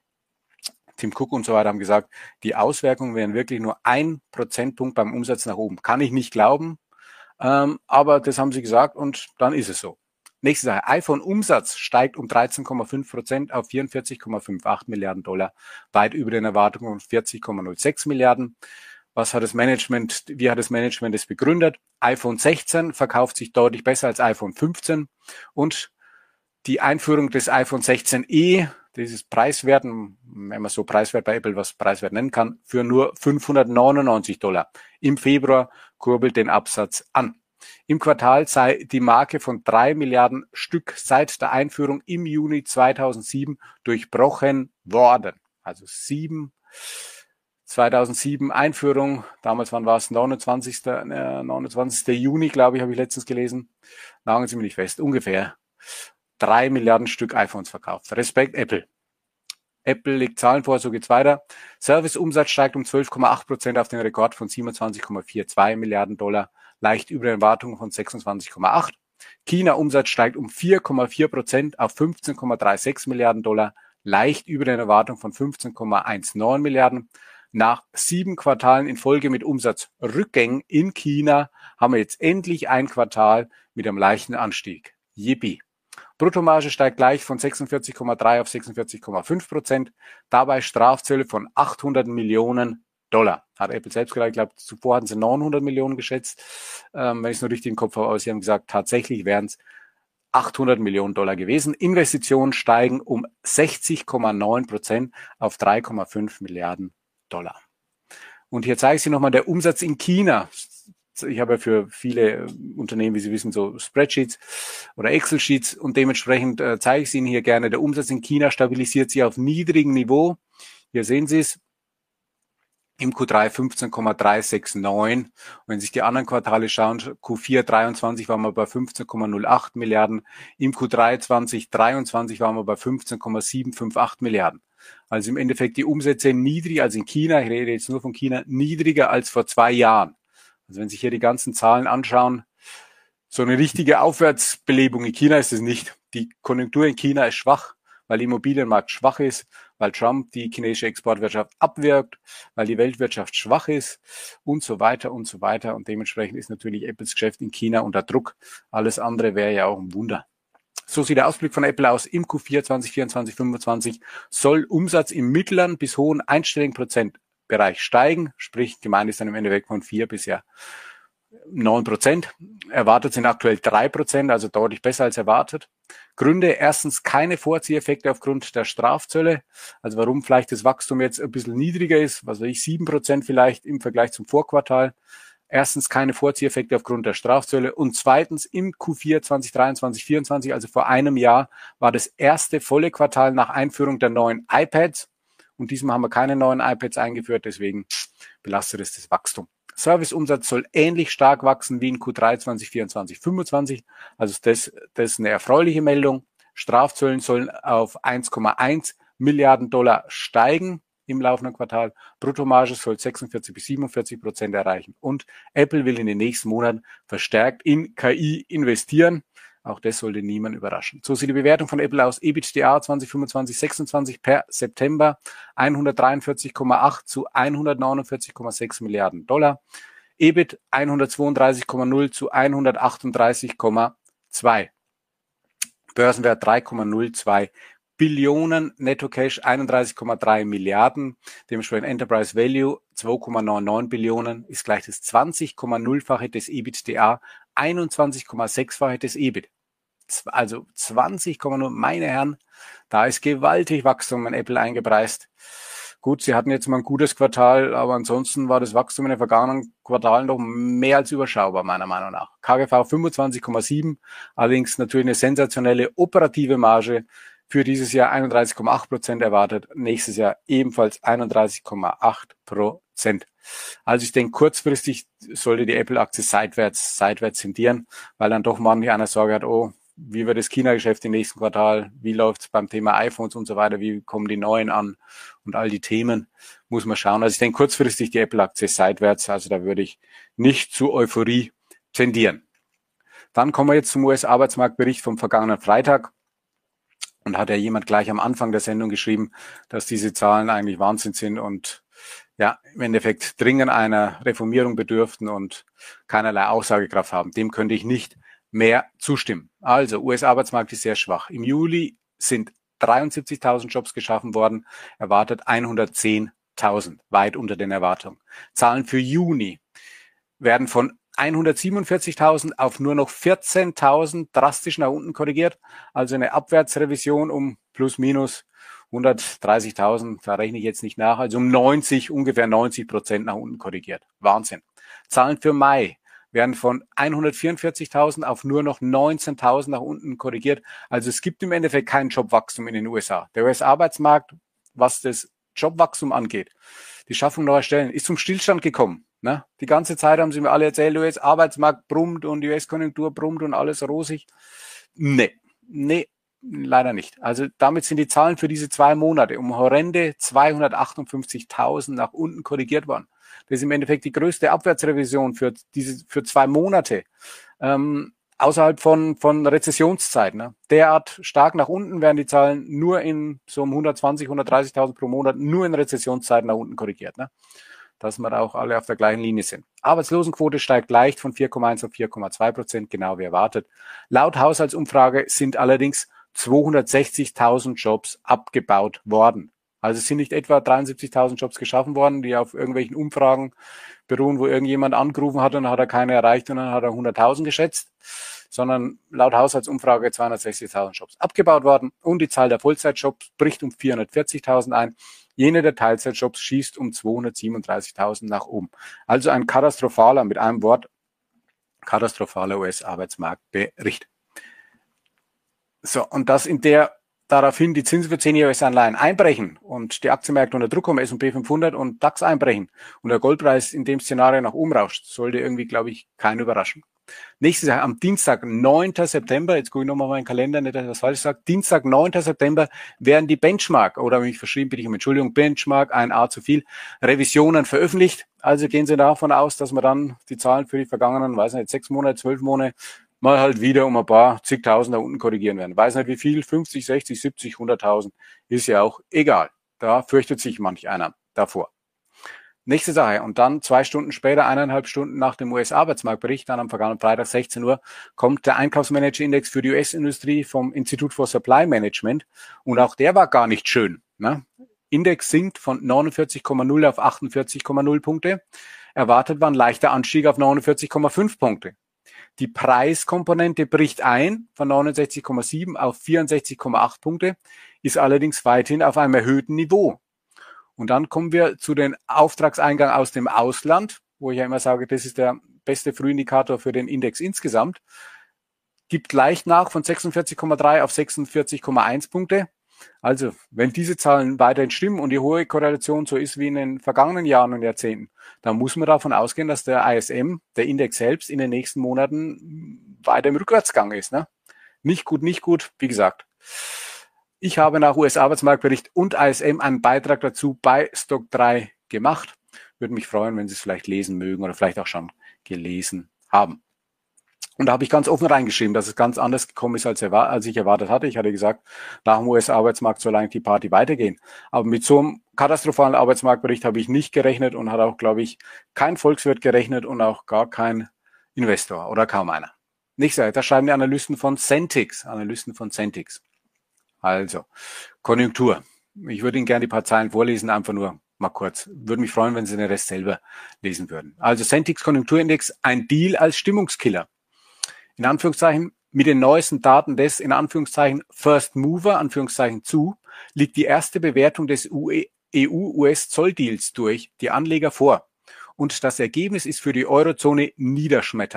Tim Cook und so weiter haben gesagt, die Auswirkungen wären wirklich nur ein Prozentpunkt beim Umsatz nach oben. Kann ich nicht glauben, ähm, aber das haben sie gesagt und dann ist es so. Nächste Sache, iPhone-Umsatz steigt um dreizehn Komma fünf Prozent auf vierundvierzig Komma achtzig Milliarden Dollar, weit über den Erwartungen von vierzig Komma null sechs Milliarden. Was hat das Management, wie hat das Management es begründet? iPhone sechzehn verkauft sich deutlich besser als iPhone fünfzehn und die Einführung des iPhone sechzehn e, dieses preiswert, wenn man so preiswert bei Apple was preiswert nennen kann, für nur fünfhundertneunundneunzig Dollar. Im Februar kurbelt den Absatz an. Im Quartal sei die Marke von drei Milliarden Stück seit der Einführung im Juni zweitausendsieben durchbrochen worden. Also sieben, zweitausendsieben Einführung, damals wann war es, neunundzwanzigster Juni, glaube ich, habe ich letztens gelesen. Nageln Sie mich nicht fest, ungefähr drei Milliarden Stück iPhones verkauft. Respekt Apple. Apple legt Zahlen vor, so geht's weiter. Serviceumsatz steigt um zwölf Komma acht Prozent auf den Rekord von siebenundzwanzig Komma zweiundvierzig Milliarden Dollar, leicht über den Erwartungen von sechsundzwanzig Komma acht. China-Umsatz steigt um vier Komma vier Prozent auf fünfzehn Komma sechsunddreißig Milliarden Dollar, leicht über den Erwartungen von fünfzehn Komma neunzehn Milliarden. Nach sieben Quartalen in Folge mit Umsatzrückgängen in China haben wir jetzt endlich ein Quartal mit einem leichten Anstieg. Yippie. Bruttomarge steigt gleich von sechsundvierzig Komma drei auf sechsundvierzig Komma fünf Prozent. Dabei Strafzölle von achthundert Millionen Dollar. Hat Apple selbst gesagt, ich glaube, zuvor hatten sie neunhundert Millionen geschätzt, ähm, wenn ich es nur richtig im Kopf habe, aber sie haben gesagt, tatsächlich wären es achthundert Millionen Dollar gewesen. Investitionen steigen um sechzig Komma neun Prozent auf drei Komma fünf Milliarden Dollar. Und hier zeige ich Sie nochmal der Umsatz in China. Ich habe ja für viele Unternehmen, wie Sie wissen, so Spreadsheets oder Excel-Sheets und dementsprechend äh, zeige ich es Ihnen hier gerne. Der Umsatz in China stabilisiert sich auf niedrigem Niveau. Hier sehen Sie es. Im Q drei fünfzehn Komma dreihundertneunundsechzig. Und wenn Sie sich die anderen Quartale schauen, Q vier dreiundzwanzig waren wir bei fünfzehn Komma null acht Milliarden. Im Q drei zwanzig dreiundzwanzig waren wir bei fünfzehn Komma siebenhundertachtzig Milliarden. Also im Endeffekt die Umsätze niedriger als in China. Ich rede jetzt nur von China, niedriger als vor zwei Jahren. Also wenn Sie sich hier die ganzen Zahlen anschauen, so eine richtige Aufwärtsbelebung in China ist es nicht. Die Konjunktur in China ist schwach, weil der Immobilienmarkt schwach ist, weil Trump die chinesische Exportwirtschaft abwirkt, weil die Weltwirtschaft schwach ist und so weiter und so weiter. Und dementsprechend ist natürlich Apples Geschäft in China unter Druck. Alles andere wäre ja auch ein Wunder. So sieht der Ausblick von Apple aus. Im Q vier zwanzig vierundzwanzig fünfundzwanzig soll Umsatz im mittleren bis hohen einstelligen Prozentbereich steigen. Sprich, gemeint ist dann im Endeffekt von vier bis ja neun Prozent. Erwartet sind aktuell drei Prozent, also deutlich besser als erwartet. Gründe, erstens keine Vorzieheffekte aufgrund der Strafzölle. Also warum vielleicht das Wachstum jetzt ein bisschen niedriger ist, was weiß ich, sieben Prozent vielleicht im Vergleich zum Vorquartal. Erstens keine Vorzieheffekte aufgrund der Strafzölle und zweitens im Q vier zwanzig dreiundzwanzig vierundzwanzig, also vor einem Jahr, war das erste volle Quartal nach Einführung der neuen iPads und diesmal haben wir keine neuen iPads eingeführt, deswegen belastet es das Wachstum. Serviceumsatz soll ähnlich stark wachsen wie in Q drei zwanzig vierundzwanzig fünfundzwanzig, also das, das ist eine erfreuliche Meldung. Strafzöllen sollen auf eins Komma eins Milliarden Dollar steigen im laufenden Quartal. Bruttomarge soll sechsundvierzig bis siebenundvierzig Prozent erreichen. Und Apple will in den nächsten Monaten verstärkt in K I investieren. Auch das sollte niemand überraschen. So sieht die Bewertung von Apple aus. EBITDA zwanzig fünfundzwanzig sechsundzwanzig per September hundertdreiundvierzig Komma acht zu hundertneunundvierzig Komma sechs Milliarden Dollar. E B I T hundertzweiunddreißig Komma null zu hundertachtunddreißig Komma zwei. Börsenwert drei Komma null zwei Billionen, Netto Cash einunddreißig Komma drei Milliarden, dementsprechend Enterprise Value zwei Komma neunundneunzig Billionen ist gleich das zwanzig Komma null-fache des EBITDA, einundzwanzig Komma sechs-fache des E B I T. Also zwanzig Komma null, meine Herren, da ist gewaltig Wachstum in Apple eingepreist. Gut, sie hatten jetzt mal ein gutes Quartal, aber ansonsten war das Wachstum in den vergangenen Quartalen doch mehr als überschaubar, meiner Meinung nach. K G V fünfundzwanzig Komma sieben, allerdings natürlich eine sensationelle operative Marge, für dieses Jahr einunddreißig Komma acht Prozent erwartet, nächstes Jahr ebenfalls einunddreißig Komma acht Prozent. Also ich denke, kurzfristig sollte die Apple-Aktie seitwärts, seitwärts tendieren, weil dann doch manch einer Sorge hat, oh, wie wird das China-Geschäft im nächsten Quartal, wie läuft es beim Thema iPhones und so weiter, wie kommen die neuen an und all die Themen, muss man schauen. Also ich denke, kurzfristig die Apple-Aktie seitwärts, also da würde ich nicht zu Euphorie tendieren. Dann kommen wir jetzt zum U S-Arbeitsmarktbericht vom vergangenen Freitag. Und hat ja jemand gleich am Anfang der Sendung geschrieben, dass diese Zahlen eigentlich Wahnsinn sind und ja, im Endeffekt dringend einer Reformierung bedürften und keinerlei Aussagekraft haben. Dem könnte ich nicht mehr zustimmen. Also, U S-Arbeitsmarkt ist sehr schwach. Im Juli sind dreiundsiebzigtausend Jobs geschaffen worden, erwartet hundertzehntausend, weit unter den Erwartungen. Zahlen für Juni werden von hundertsiebenundvierzigtausend auf nur noch vierzehntausend drastisch nach unten korrigiert. Also eine Abwärtsrevision um plus minus hundertdreißigtausend, da rechne ich jetzt nicht nach, also um neunzig, ungefähr neunzig Prozent nach unten korrigiert. Wahnsinn. Zahlen für Mai werden von hundertvierundvierzigtausend auf nur noch neunzehntausend nach unten korrigiert. Also es gibt im Endeffekt kein Jobwachstum in den U S A. Der U S-Arbeitsmarkt, was das Jobwachstum angeht, die Schaffung neuer Stellen, ist zum Stillstand gekommen. Ne? Die ganze Zeit haben sie mir alle erzählt, U S-Arbeitsmarkt brummt und U S-Konjunktur brummt und alles rosig. Nee, nee, leider nicht. Also damit sind die Zahlen für diese zwei Monate um horrende zweihundertachtundfünfzigtausend nach unten korrigiert worden. Das ist im Endeffekt die größte Abwärtsrevision für diese für zwei Monate ähm, außerhalb von von Rezessionszeit. Ne? Derart stark nach unten werden die Zahlen nur in so um hundertzwanzig, hundertdreißigtausend pro Monat nur in Rezessionszeiten nach unten korrigiert. Ne? Dass wir da auch alle auf der gleichen Linie sind. Arbeitslosenquote steigt leicht von vier Komma eins auf vier Komma zwei Prozent, genau wie erwartet. Laut Haushaltsumfrage sind allerdings zweihundertsechzigtausend Jobs abgebaut worden. Also es sind nicht etwa dreiundsiebzigtausend Jobs geschaffen worden, die auf irgendwelchen Umfragen beruhen, wo irgendjemand angerufen hat und dann hat er keine erreicht und dann hat er hunderttausend geschätzt, sondern laut Haushaltsumfrage zweihundertsechzigtausend Jobs abgebaut worden und die Zahl der Vollzeitjobs bricht um vierhundertvierzigtausend ein. Jene der Teilzeitjobs schießt um zweihundertsiebenunddreißigtausend nach oben. Also ein katastrophaler, mit einem Wort, katastrophaler U S-Arbeitsmarktbericht. So, und das in der daraufhin die Zinsen für zehn-jährige U S-Anleihen einbrechen und die Aktienmärkte unter Druck kommen, S und P fünfhundert und DAX einbrechen und der Goldpreis in dem Szenario nach oben rauscht, sollte irgendwie, glaube ich, keinen überraschen. Nächstes Jahr am Dienstag, neunten September, jetzt gucke ich nochmal meinen Kalender, nicht, dass ich was falsch sage, Dienstag, neunten September werden die Benchmark, oder wenn ich verschrieben bitte ich um Entschuldigung, Benchmark, ein A zu viel, Revisionen veröffentlicht. Also gehen Sie davon aus, dass wir dann die Zahlen für die vergangenen, weiß nicht, sechs Monate, zwölf Monate, mal halt wieder um ein paar zigtausend da unten korrigieren werden. Weiß nicht wie viel, fünfzig, sechzig, siebzig, hunderttausend, ist ja auch egal. Da fürchtet sich manch einer davor. Nächste Sache. Und dann zwei Stunden später, eineinhalb Stunden nach dem U S-Arbeitsmarktbericht, dann am vergangenen Freitag sechzehn Uhr, kommt der Einkaufsmanager-Index für die U S-Industrie vom Institute for Supply Management. Und auch der war gar nicht schön. Ne? Index sinkt von neunundvierzig Komma null auf achtundvierzig Komma null Punkte. Erwartet war ein leichter Anstieg auf neunundvierzig Komma fünf Punkte. Die Preiskomponente bricht ein von neunundsechzig Komma sieben auf vierundsechzig Komma acht Punkte, ist allerdings weiterhin auf einem erhöhten Niveau. Und dann kommen wir zu den Auftragseingang aus dem Ausland, wo ich ja immer sage, das ist der beste Frühindikator für den Index insgesamt. Gibt leicht nach von sechsundvierzig Komma drei auf sechsundvierzig Komma eins Punkte. Also, wenn diese Zahlen weiterhin stimmen und die hohe Korrelation so ist wie in den vergangenen Jahren und Jahrzehnten, dann muss man davon ausgehen, dass der I S M, der Index selbst, in den nächsten Monaten weiter im Rückwärtsgang ist. Ne? Nicht gut, nicht gut, wie gesagt. Ich habe nach U S-Arbeitsmarktbericht und I S M einen Beitrag dazu bei Stock drei gemacht. Würde mich freuen, wenn Sie es vielleicht lesen mögen oder vielleicht auch schon gelesen haben. Und da habe ich ganz offen reingeschrieben, dass es ganz anders gekommen ist, als, als ich erwartet hatte. Ich hatte gesagt, nach dem U S-Arbeitsmarkt soll eigentlich die Party weitergehen. Aber mit so einem katastrophalen Arbeitsmarktbericht habe ich nicht gerechnet und hat auch, glaube ich, kein Volkswirt gerechnet und auch gar kein Investor oder kaum einer. Nächstes, da schreiben die Analysten von Centix, Analysten von Centix. Also, Konjunktur. Ich würde Ihnen gerne die paar Zeilen vorlesen, einfach nur mal kurz. Würde mich freuen, wenn Sie den Rest selber lesen würden. Also Centix Konjunkturindex, ein Deal als Stimmungskiller. In Anführungszeichen, mit den neuesten Daten des, in Anführungszeichen, First Mover, Anführungszeichen zu, liegt die erste Bewertung des E U-U S-Zolldeals durch die Anleger vor. Und das Ergebnis ist für die Eurozone niederschmetternd.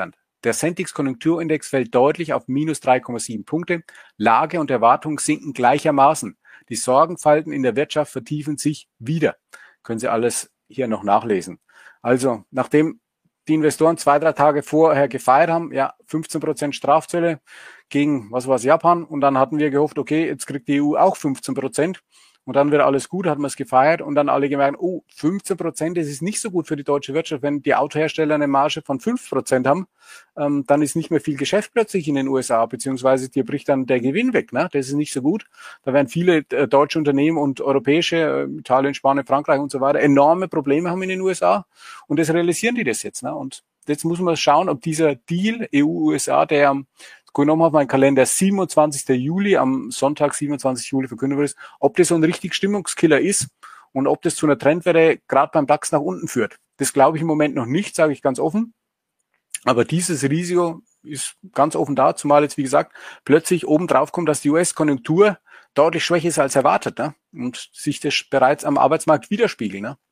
Der Sentix-Konjunkturindex fällt deutlich auf minus drei Komma sieben Punkte. Lage und Erwartungen sinken gleichermaßen. Die Sorgenfalten in der Wirtschaft vertiefen sich wieder. Können Sie alles hier noch nachlesen. Also, nachdem die Investoren zwei, drei Tage vorher gefeiert haben, ja, fünfzehn Prozent Strafzölle gegen, was war's, Japan. Und dann hatten wir gehofft, okay, jetzt kriegt die E U auch fünfzehn Prozent. Und dann wird alles gut, hat man es gefeiert und dann alle gemerkt, oh, fünfzehn Prozent, das ist nicht so gut für die deutsche Wirtschaft. Wenn die Autohersteller eine Marge von fünf Prozent haben, ähm, dann ist nicht mehr viel Geschäft plötzlich in den U S A, beziehungsweise dir bricht dann der Gewinn weg. Ne? Das ist nicht so gut. Da werden viele äh, deutsche Unternehmen und europäische, äh, Italien, Spanien, Frankreich und so weiter, enorme Probleme haben in den U S A und das realisieren die das jetzt. Ne? Und jetzt muss man schauen, ob dieser Deal E U U S A, der am genommen auf meinen Kalender siebenundzwanzigsten Juli, am Sonntag siebenundzwanzigsten Juli verkündet wird, ob das so ein richtig Stimmungskiller ist und ob das zu einer Trendwelle gerade beim DAX nach unten führt. Das glaube ich im Moment noch nicht, sage ich ganz offen. Aber dieses Risiko ist ganz offen da, zumal jetzt, wie gesagt, plötzlich oben drauf kommt, dass die U S-Konjunktur deutlich schwächer ist als erwartet, ne? Und sich das bereits am Arbeitsmarkt widerspiegelt. Ne?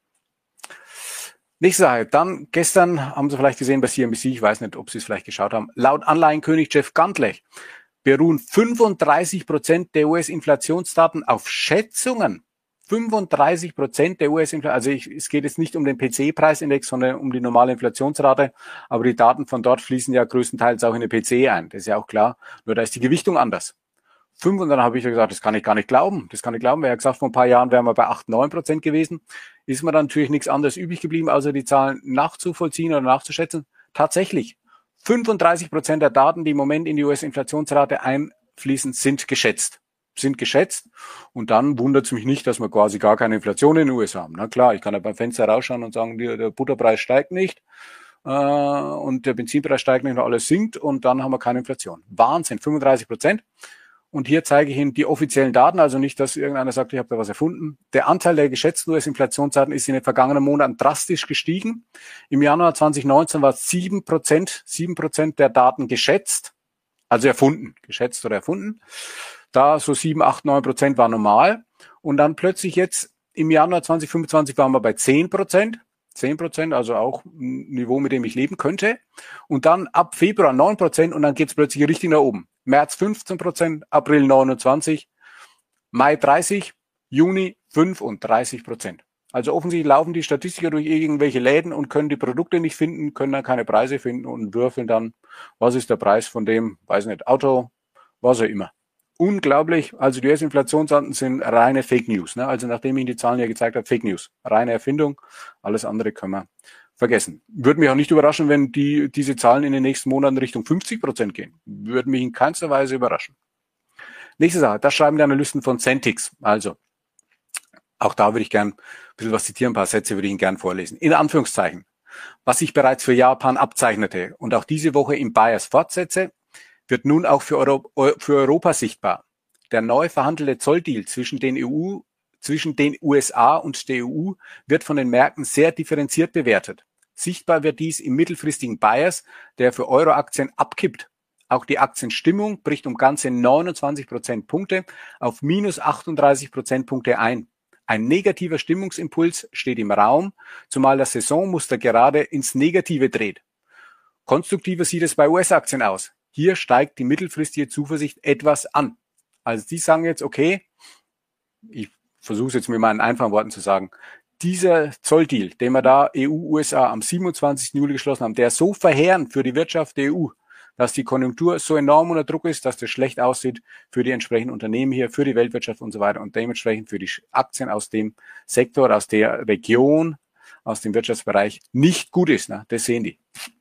Nächste Sache. Dann gestern haben Sie vielleicht gesehen bei C N B C, ich weiß nicht, ob Sie es vielleicht geschaut haben, laut Anleihenkönig Jeff Gundlach beruhen fünfunddreißig Prozent der U S-Inflationsdaten auf Schätzungen. fünfunddreißig Prozent der U S-Inflation, also ich, es geht jetzt nicht um den P C I-Preisindex, sondern um die normale Inflationsrate, aber die Daten von dort fließen ja größtenteils auch in den P C I ein, das ist ja auch klar, nur da ist die Gewichtung anders. Fünf, und dann habe ich ja gesagt, das kann ich gar nicht glauben. Das kann ich glauben. Wer ja gesagt, vor ein paar Jahren wären wir bei acht, neun Prozent gewesen. Ist mir dann natürlich nichts anderes übrig geblieben, außer die Zahlen nachzuvollziehen oder nachzuschätzen. Tatsächlich, fünfunddreißig Prozent der Daten, die im Moment in die U S-Inflationsrate einfließen, sind geschätzt. Sind geschätzt. Und dann wundert es mich nicht, dass wir quasi gar keine Inflation in den U S A haben. Na klar, ich kann ja beim Fenster rausschauen und sagen, der, der Butterpreis steigt nicht. Äh, und der Benzinpreis steigt nicht und alles sinkt. Und dann haben wir keine Inflation. Wahnsinn, fünfunddreißig Prozent. Und hier zeige ich Ihnen die offiziellen Daten, also nicht, dass irgendeiner sagt, ich habe da was erfunden. Der Anteil der geschätzten U S-Inflationsdaten ist in den vergangenen Monaten drastisch gestiegen. Im Januar zwanzig neunzehn war es sieben Prozent, sieben Prozent der Daten geschätzt, also erfunden, geschätzt oder erfunden. Da so sieben, acht, neun Prozent war normal. Und dann plötzlich jetzt im Januar zwanzig fünfundzwanzig waren wir bei zehn Prozent. zehn Prozent, also auch ein Niveau, mit dem ich leben könnte. Und dann ab Februar neun Prozent und dann geht es plötzlich richtig nach oben. März fünfzehn Prozent, April neunundzwanzig, Mai dreißig, Juni fünfunddreißig Prozent. Also offensichtlich laufen die Statistiker durch irgendwelche Läden und können die Produkte nicht finden, können dann keine Preise finden und würfeln dann, was ist der Preis von dem, weiß nicht, Auto, was auch immer. Unglaublich, also die U S-Inflationsdaten sind reine Fake News. Ne? Also nachdem ich Ihnen die Zahlen ja gezeigt habe, Fake News, reine Erfindung, alles andere können wir vergessen. Würde mich auch nicht überraschen, wenn die diese Zahlen in den nächsten Monaten Richtung fünfzig Prozent gehen. Würde mich in keinster Weise überraschen. Nächste Sache, das schreiben die Analysten von Sentix. Also, auch da würde ich gern ein bisschen was zitieren, ein paar Sätze würde ich Ihnen gern vorlesen. In Anführungszeichen, was sich bereits für Japan abzeichnete und auch diese Woche im Bias fortsetze, wird nun auch für, Euro, für Europa sichtbar. Der neu verhandelte Zolldeal zwischen den E U, zwischen den U S A und der E U wird von den Märkten sehr differenziert bewertet. Sichtbar wird dies im mittelfristigen Bias, der für Euro-Aktien abkippt. Auch die Aktienstimmung bricht um ganze neunundzwanzig Prozentpunkte auf minus achtunddreißig Prozentpunkte ein. Ein negativer Stimmungsimpuls steht im Raum, zumal das Saisonmuster gerade ins Negative dreht. Konstruktiver sieht es bei U S-Aktien aus. Hier steigt die mittelfristige Zuversicht etwas an. Also die sagen jetzt, okay, ich versuche es jetzt mit meinen einfachen Worten zu sagen, dieser Zolldeal, den wir da E U U S A am siebenundzwanzigsten Juli geschlossen haben, der ist so verheerend für die Wirtschaft der E U, dass die Konjunktur so enorm unter Druck ist, dass das schlecht aussieht für die entsprechenden Unternehmen hier, für die Weltwirtschaft und so weiter und dementsprechend für die Aktien aus dem Sektor, aus der Region, aus dem Wirtschaftsbereich nicht gut ist. Ne? Das sehen die.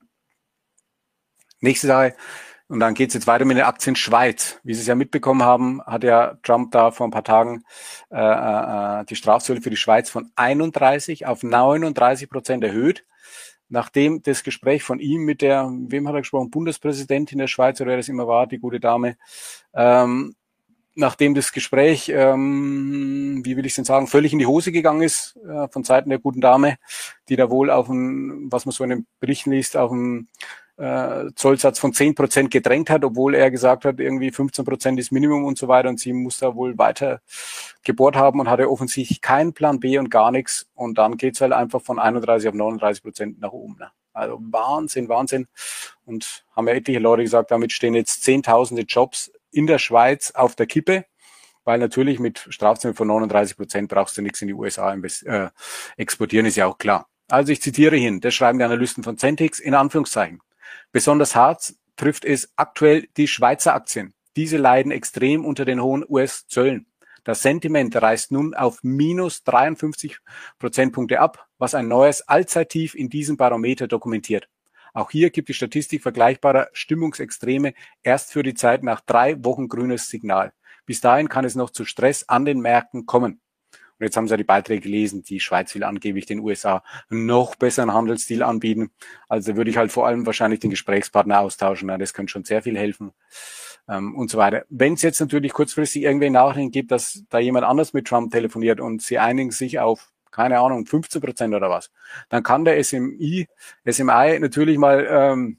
Nächste Sache. Und dann geht es jetzt weiter mit den Aktien Schweiz. Wie Sie es ja mitbekommen haben, hat ja Trump da vor ein paar Tagen äh, äh, die Strafzölle für die Schweiz von einunddreißig auf neununddreißig Prozent erhöht. Nachdem das Gespräch von ihm mit der, wem hat er gesprochen, Bundespräsidentin der Schweiz oder wer das immer war, die gute Dame, ähm, nachdem das Gespräch, ähm, wie will ich es denn sagen, völlig in die Hose gegangen ist äh, von Seiten der guten Dame, die da wohl auf ein, was man so in den Berichten liest, auf ein äh, Zollsatz von zehn Prozent gedrängt hat, obwohl er gesagt hat, irgendwie fünfzehn Prozent ist Minimum und so weiter und sie muss da wohl weiter gebohrt haben und hatte offensichtlich keinen Plan B und gar nichts und dann geht's halt einfach von einunddreißig auf neununddreißig Prozent nach oben. Ne? Also Wahnsinn, Wahnsinn. Und haben ja etliche Leute gesagt, damit stehen jetzt zehntausende Jobs in der Schweiz auf der Kippe, weil natürlich mit Strafzinsen von neununddreißig Prozent brauchst du nichts in die U S A äh, exportieren, ist ja auch klar. Also ich zitiere hin, das schreiben die Analysten von Centix in Anführungszeichen. Besonders hart trifft es aktuell die Schweizer Aktien. Diese leiden extrem unter den hohen U S-Zöllen. Das Sentiment reißt nun auf minus dreiundfünfzig Prozentpunkte ab, was ein neues Allzeittief in diesem Barometer dokumentiert. Auch hier gibt die Statistik vergleichbarer Stimmungsextreme erst für die Zeit nach drei Wochen grünes Signal. Bis dahin kann es noch zu Stress an den Märkten kommen. Und jetzt haben Sie ja die Beiträge gelesen, die Schweiz will angeblich den U S A noch besseren Handelsdeal anbieten. Also würde ich halt vor allem wahrscheinlich den Gesprächspartner austauschen. Das könnte schon sehr viel helfen ähm, und so weiter. Wenn es jetzt natürlich kurzfristig irgendwie Nachrichten gibt, dass da jemand anders mit Trump telefoniert und sie einigen sich auf, keine Ahnung, fünfzehn Prozent oder was, dann kann der S M I, S M I natürlich mal ähm,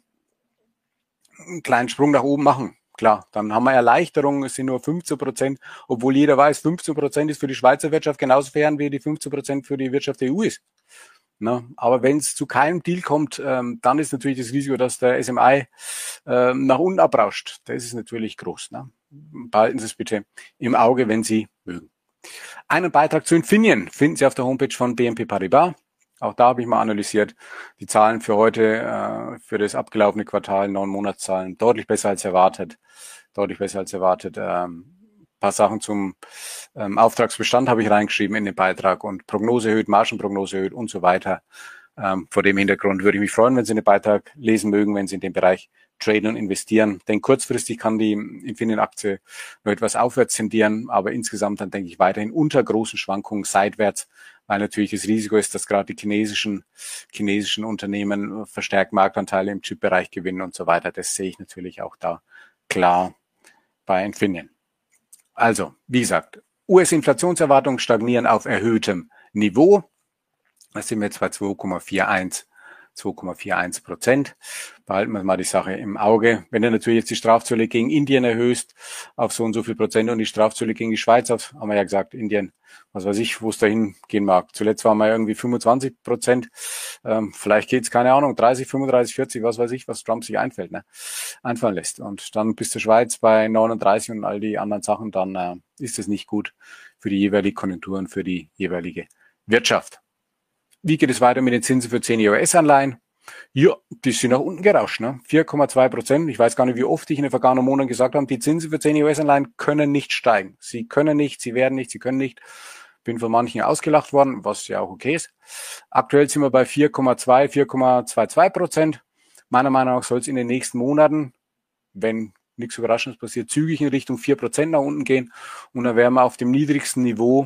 einen kleinen Sprung nach oben machen. Klar, dann haben wir Erleichterungen, es sind nur fünfzehn Prozent, obwohl jeder weiß, fünfzehn Prozent ist für die Schweizer Wirtschaft genauso fair, wie die fünfzehn Prozent für die Wirtschaft der E U ist. Na, aber wenn es zu keinem Deal kommt, ähm, dann ist natürlich das Risiko, dass der S M I ähm, nach unten abrauscht. Das ist natürlich groß. Ne? Behalten Sie es bitte im Auge, wenn Sie mögen. Einen Beitrag zu Infineon finden Sie auf der Homepage von B N P Paribas. Auch da habe ich mal analysiert, die Zahlen für heute, äh, für das abgelaufene Quartal, neun Monatszahlen, deutlich besser als erwartet, deutlich besser als erwartet. Ähm, paar Sachen zum ähm, Auftragsbestand habe ich reingeschrieben in den Beitrag und Prognose erhöht, Margenprognose erhöht und so weiter. Ähm, vor dem Hintergrund würde ich mich freuen, wenn Sie den Beitrag lesen mögen, wenn Sie in dem Bereich traden und investieren. Denn kurzfristig kann die Infineon-Aktie nur etwas aufwärts tendieren, aber insgesamt dann denke ich weiterhin unter großen Schwankungen seitwärts, weil natürlich das Risiko ist, dass gerade die chinesischen chinesischen Unternehmen verstärkt Marktanteile im Chip-Bereich gewinnen und so weiter. Das sehe ich natürlich auch da klar bei Infineon. Also, wie gesagt, U S-Inflationserwartungen stagnieren auf erhöhtem Niveau. Da sind wir jetzt bei zwei Komma einundvierzig Prozent. Behalten wir mal die Sache im Auge. Wenn du natürlich jetzt die Strafzölle gegen Indien erhöhst auf so und so viel Prozent und die Strafzölle gegen die Schweiz auf, haben wir ja gesagt, Indien, was weiß ich, wo es dahin gehen mag. Zuletzt waren wir irgendwie fünfundzwanzig Prozent. Ähm, vielleicht geht's, keine Ahnung, dreißig, fünfunddreißig, vierzig, was weiß ich, was Trump sich einfällt, ne, einfallen lässt. Und dann bis zur Schweiz bei neununddreißig und all die anderen Sachen, dann äh, ist es nicht gut für die jeweilige Konjunktur und für die jeweilige Wirtschaft. Wie geht es weiter mit den Zinsen für zehn Jahre U S-Anleihen? Ja, die sind nach unten gerauscht, ne? vier Komma zwei Prozent. Ich weiß gar nicht, wie oft ich in den vergangenen Monaten gesagt habe, die Zinsen für zehn Jahre U S-Anleihen können nicht steigen. Sie können nicht, sie werden nicht, sie können nicht. Bin von manchen ausgelacht worden, was ja auch okay ist. Aktuell sind wir bei vier Komma zwei, vier Komma zweiundzwanzig Prozent. Meiner Meinung nach soll es in den nächsten Monaten, wenn nichts Überraschendes passiert, zügig in Richtung vier Prozent nach unten gehen. Und dann wären wir auf dem niedrigsten Niveau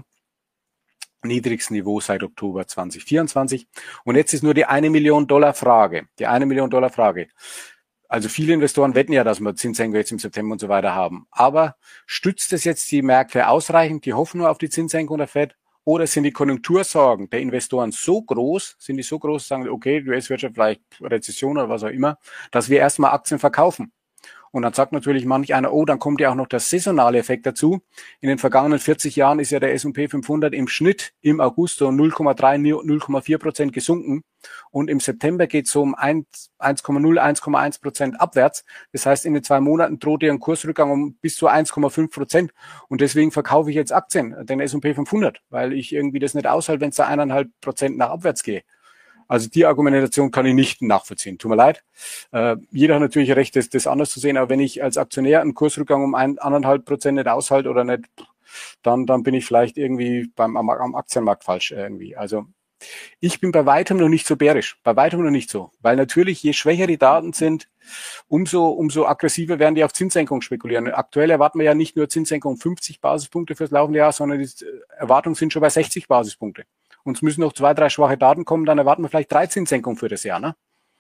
niedrigsten Niveau seit Oktober zwanzig vierundzwanzig. Und jetzt ist nur die eine Million Dollar Frage. Die eine Million Dollar Frage. Also viele Investoren wetten ja, dass wir Zinssenkung jetzt im September und so weiter haben. Aber stützt es jetzt die Märkte ausreichend? Die hoffen nur auf die Zinssenkung der Fed? Oder sind die Konjunktursorgen der Investoren so groß, sind die so groß, sagen, okay, die U S-Wirtschaft vielleicht Rezession oder was auch immer, dass wir erstmal Aktien verkaufen? Und dann sagt natürlich manch einer, oh, dann kommt ja auch noch der saisonale Effekt dazu. In den vergangenen vierzig Jahren ist ja der S und P fünfhundert im Schnitt im August so null Komma drei, null Komma vier Prozent gesunken. Und im September geht es so um eins Komma null, eins Komma eins Prozent abwärts. Das heißt, in den zwei Monaten droht ihr ein Kursrückgang um bis zu eins Komma fünf Prozent. Und deswegen verkaufe ich jetzt Aktien, den S und P fünfhundert, weil ich irgendwie das nicht aushalte, wenn es da eineinhalb Prozent nach abwärts geht. Also die Argumentation kann ich nicht nachvollziehen. Tut mir leid. Äh, jeder hat natürlich Recht, das, das anders zu sehen. Aber wenn ich als Aktionär einen Kursrückgang um ein, anderthalb Prozent nicht aushalte oder nicht, dann, dann bin ich vielleicht irgendwie beim am, am Aktienmarkt falsch irgendwie. Also ich bin bei weitem noch nicht so bärisch. Bei weitem noch nicht so. Weil natürlich, je schwächer die Daten sind, umso, umso aggressiver werden die auf Zinssenkung spekulieren. Aktuell erwarten wir ja nicht nur Zinssenkung um fünfzig Basispunkte fürs laufende Jahr, sondern die Erwartungen sind schon bei sechzig Basispunkte. Uns müssen noch zwei, drei schwache Daten kommen, dann erwarten wir vielleicht drei Zinssenkungen für das Jahr. Ne?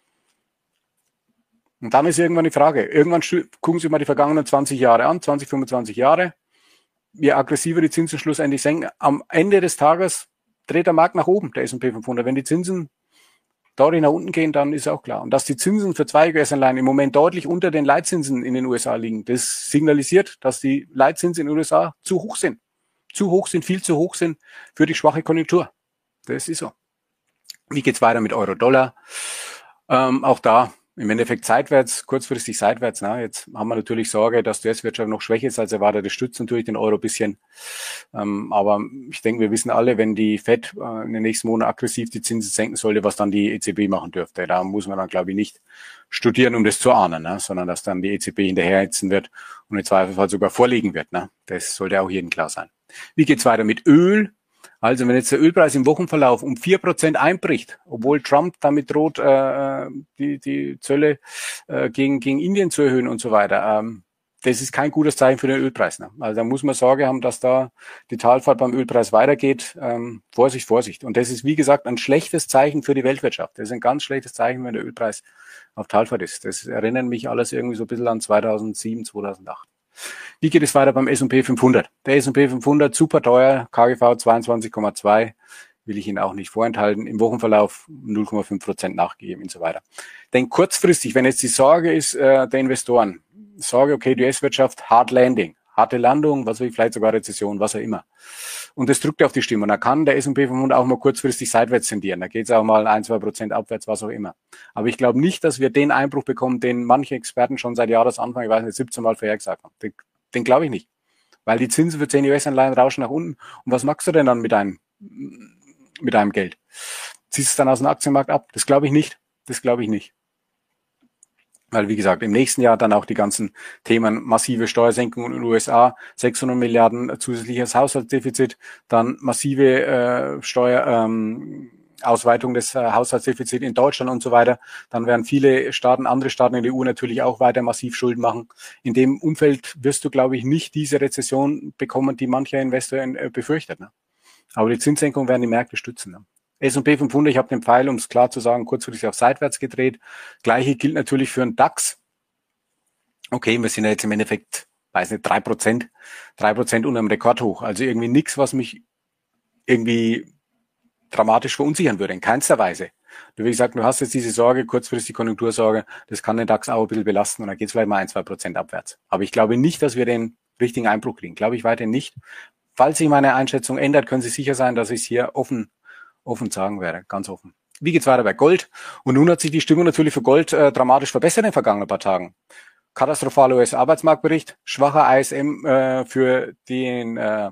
Und dann ist irgendwann die Frage, irgendwann gucken Sie mal die vergangenen zwanzig Jahre an, zwanzig, fünfundzwanzig Jahre, je aggressiver die Zinsen schlussendlich senken, am Ende des Tages dreht der Markt nach oben, der S und P fünfhundert. Wenn die Zinsen deutlich nach unten gehen, dann ist auch klar. Und dass die Zinsen für zwei U S-Anleihen im Moment deutlich unter den Leitzinsen in den U S A liegen, das signalisiert, dass die Leitzinsen in den U S A zu hoch sind. Zu hoch sind, viel zu hoch sind für die schwache Konjunktur. Das ist so. Wie geht's weiter mit Euro-Dollar? Ähm, auch da im Endeffekt seitwärts, kurzfristig seitwärts. Ne? Jetzt haben wir natürlich Sorge, dass die U S-Wirtschaft noch schwächer ist als erwartet. Das stützt natürlich den Euro ein bisschen. Ähm, aber ich denke, wir wissen alle, wenn die Fed äh, in den nächsten Monaten aggressiv die Zinsen senken sollte, was dann die E Z B machen dürfte. Da muss man dann, glaube ich, nicht studieren, um das zu ahnen, ne? sondern dass dann die E Z B hinterherhetzen wird und im Zweifelsfall sogar vorlegen wird. Ne? Das sollte auch jedem klar sein. Wie geht's weiter mit Öl? Also wenn jetzt der Ölpreis im Wochenverlauf um vier Prozent einbricht, obwohl Trump damit droht, äh, die, die Zölle äh, gegen, gegen Indien zu erhöhen und so weiter, ähm, das ist kein gutes Zeichen für den Ölpreis. Ne? Also da muss man Sorge haben, dass da die Talfahrt beim Ölpreis weitergeht. Ähm, Vorsicht, Vorsicht. Und das ist, wie gesagt, ein schlechtes Zeichen für die Weltwirtschaft. Das ist ein ganz schlechtes Zeichen, wenn der Ölpreis auf Talfahrt ist. Das erinnert mich alles irgendwie so ein bisschen an zweitausendsieben, zweitausendacht. Wie geht es weiter beim S und P fünfhundert? Der S und P fünfhundert, super teuer, K G V zweiundzwanzig Komma zwei, will ich Ihnen auch nicht vorenthalten. Im Wochenverlauf null Komma fünf Prozent nachgegeben und so weiter. Denn kurzfristig, wenn jetzt die Sorge ist äh, der Investoren, Sorge, okay, die U S-Wirtschaft, Hard Landing, harte Landung, was weiß ich, vielleicht sogar Rezession, was auch immer. Und das drückt auf die Stimmung. Da kann der S und P fünfhundert auch mal kurzfristig seitwärts tendieren. Da geht es auch mal ein, zwei Prozent abwärts, was auch immer. Aber ich glaube nicht, dass wir den Einbruch bekommen, den manche Experten schon seit Jahresanfang, ich weiß nicht, siebzehn Mal vorhergesagt haben. Den, den glaube ich nicht. Weil die Zinsen für zehn U S-Anleihen rauschen nach unten. Und was machst du denn dann mit deinem, mit deinem Geld? Ziehst du es dann aus dem Aktienmarkt ab? Das glaube ich nicht. Das glaube ich nicht. Weil, wie gesagt, im nächsten Jahr dann auch die ganzen Themen massive Steuersenkungen in den U S A, sechshundert Milliarden zusätzliches Haushaltsdefizit, dann massive äh, Steuer, ähm, Ausweitung des äh, Haushaltsdefizits in Deutschland und so weiter. Dann werden viele Staaten, andere Staaten in der E U natürlich auch weiter massiv Schulden machen. In dem Umfeld wirst du, glaube ich, nicht diese Rezession bekommen, die mancher Investor äh, befürchtet. Ne? Aber die Zinssenkung werden die Märkte stützen. Ne? S und P fünfhundert, ich habe den Pfeil, um es klar zu sagen, kurzfristig auf seitwärts gedreht. Gleiche gilt natürlich für den DAX. Okay, wir sind ja jetzt im Endeffekt, weiß nicht, drei Prozent, drei Prozent unter dem Rekordhoch. Also irgendwie nichts, was mich irgendwie dramatisch verunsichern würde, in keinster Weise. Du, wie gesagt, du hast jetzt diese Sorge, kurzfristig Konjunktursorge, das kann den DAX auch ein bisschen belasten und dann geht es vielleicht mal ein, zwei Prozent abwärts. Aber ich glaube nicht, dass wir den richtigen Einbruch kriegen. Glaube ich weiterhin nicht. Falls sich meine Einschätzung ändert, können Sie sicher sein, dass ich es hier offen offen sagen werde, ganz offen. Wie geht's weiter bei Gold? Und nun hat sich die Stimmung natürlich für Gold äh, dramatisch verbessert in den vergangenen paar Tagen. Katastrophaler U S-Arbeitsmarktbericht, schwacher I S M äh, für den äh,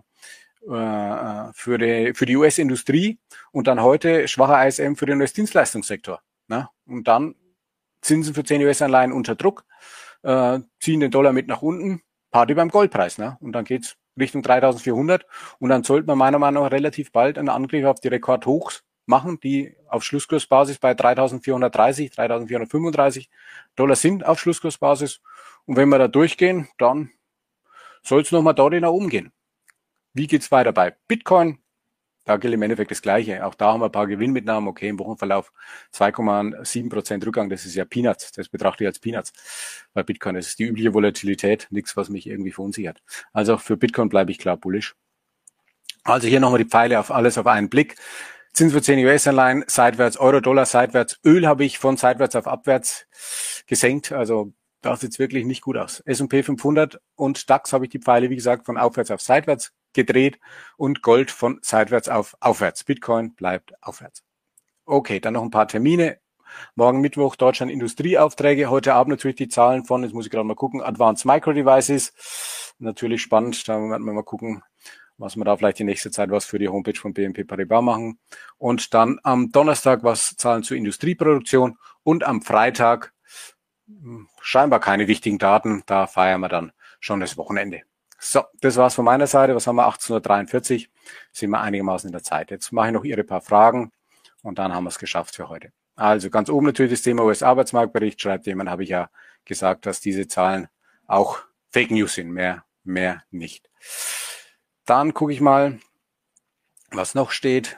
äh, für die für die U S-Industrie und dann heute schwacher I S M für den U S-Dienstleistungssektor. Ne? Und dann Zinsen für zehn U S-Anleihen unter Druck, äh, ziehen den Dollar mit nach unten, Party beim Goldpreis. Ne? Und dann geht's Richtung dreitausendvierhundert und dann sollte man meiner Meinung nach relativ bald einen Angriff auf die Rekordhochs machen, die auf Schlusskursbasis bei dreitausendvierhundertdreißig, dreitausendvierhundertfünfunddreißig Dollar sind auf Schlusskursbasis. Und wenn wir da durchgehen, dann soll es nochmal dort nach oben gehen. Wie geht's weiter bei Bitcoin? Da gilt im Endeffekt das Gleiche. Auch da haben wir ein paar Gewinnmitnahmen. Okay, im Wochenverlauf zwei Komma sieben Prozent Rückgang. Das ist ja Peanuts. Das betrachte ich als Peanuts. Bei Bitcoin, das ist die übliche Volatilität. Nichts, was mich irgendwie verunsichert. Also für Bitcoin bleibe ich klar bullish. Also hier nochmal die Pfeile auf alles auf einen Blick. Zins für zehn U S-Anleihen seitwärts, Euro-Dollar seitwärts. Öl habe ich von seitwärts auf abwärts gesenkt. Also da sieht es wirklich nicht gut aus. S und P fünfhundert und DAX habe ich die Pfeile, wie gesagt, von aufwärts auf seitwärts gedreht und Gold von seitwärts auf aufwärts. Bitcoin bleibt aufwärts. Okay, dann noch ein paar Termine. Morgen Mittwoch Deutschland Industrieaufträge. Heute Abend natürlich die Zahlen von, jetzt muss ich gerade mal gucken, Advanced Micro Devices. Natürlich spannend, da werden wir mal gucken, was wir da vielleicht die nächste Zeit was für die Homepage von B N P Paribas machen. Und dann am Donnerstag was Zahlen zur Industrieproduktion und am Freitag scheinbar keine wichtigen Daten. Da feiern wir dann schon das Wochenende. So, das war's von meiner Seite. Was haben wir? achtzehn Uhr dreiundvierzig. Sind wir einigermaßen in der Zeit. Jetzt mache ich noch Ihre paar Fragen und dann haben wir es geschafft für heute. Also ganz oben natürlich das Thema U S-Arbeitsmarktbericht. Schreibt jemand, habe ich ja gesagt, dass diese Zahlen auch Fake News sind. Mehr, mehr nicht. Dann gucke ich mal, was noch steht.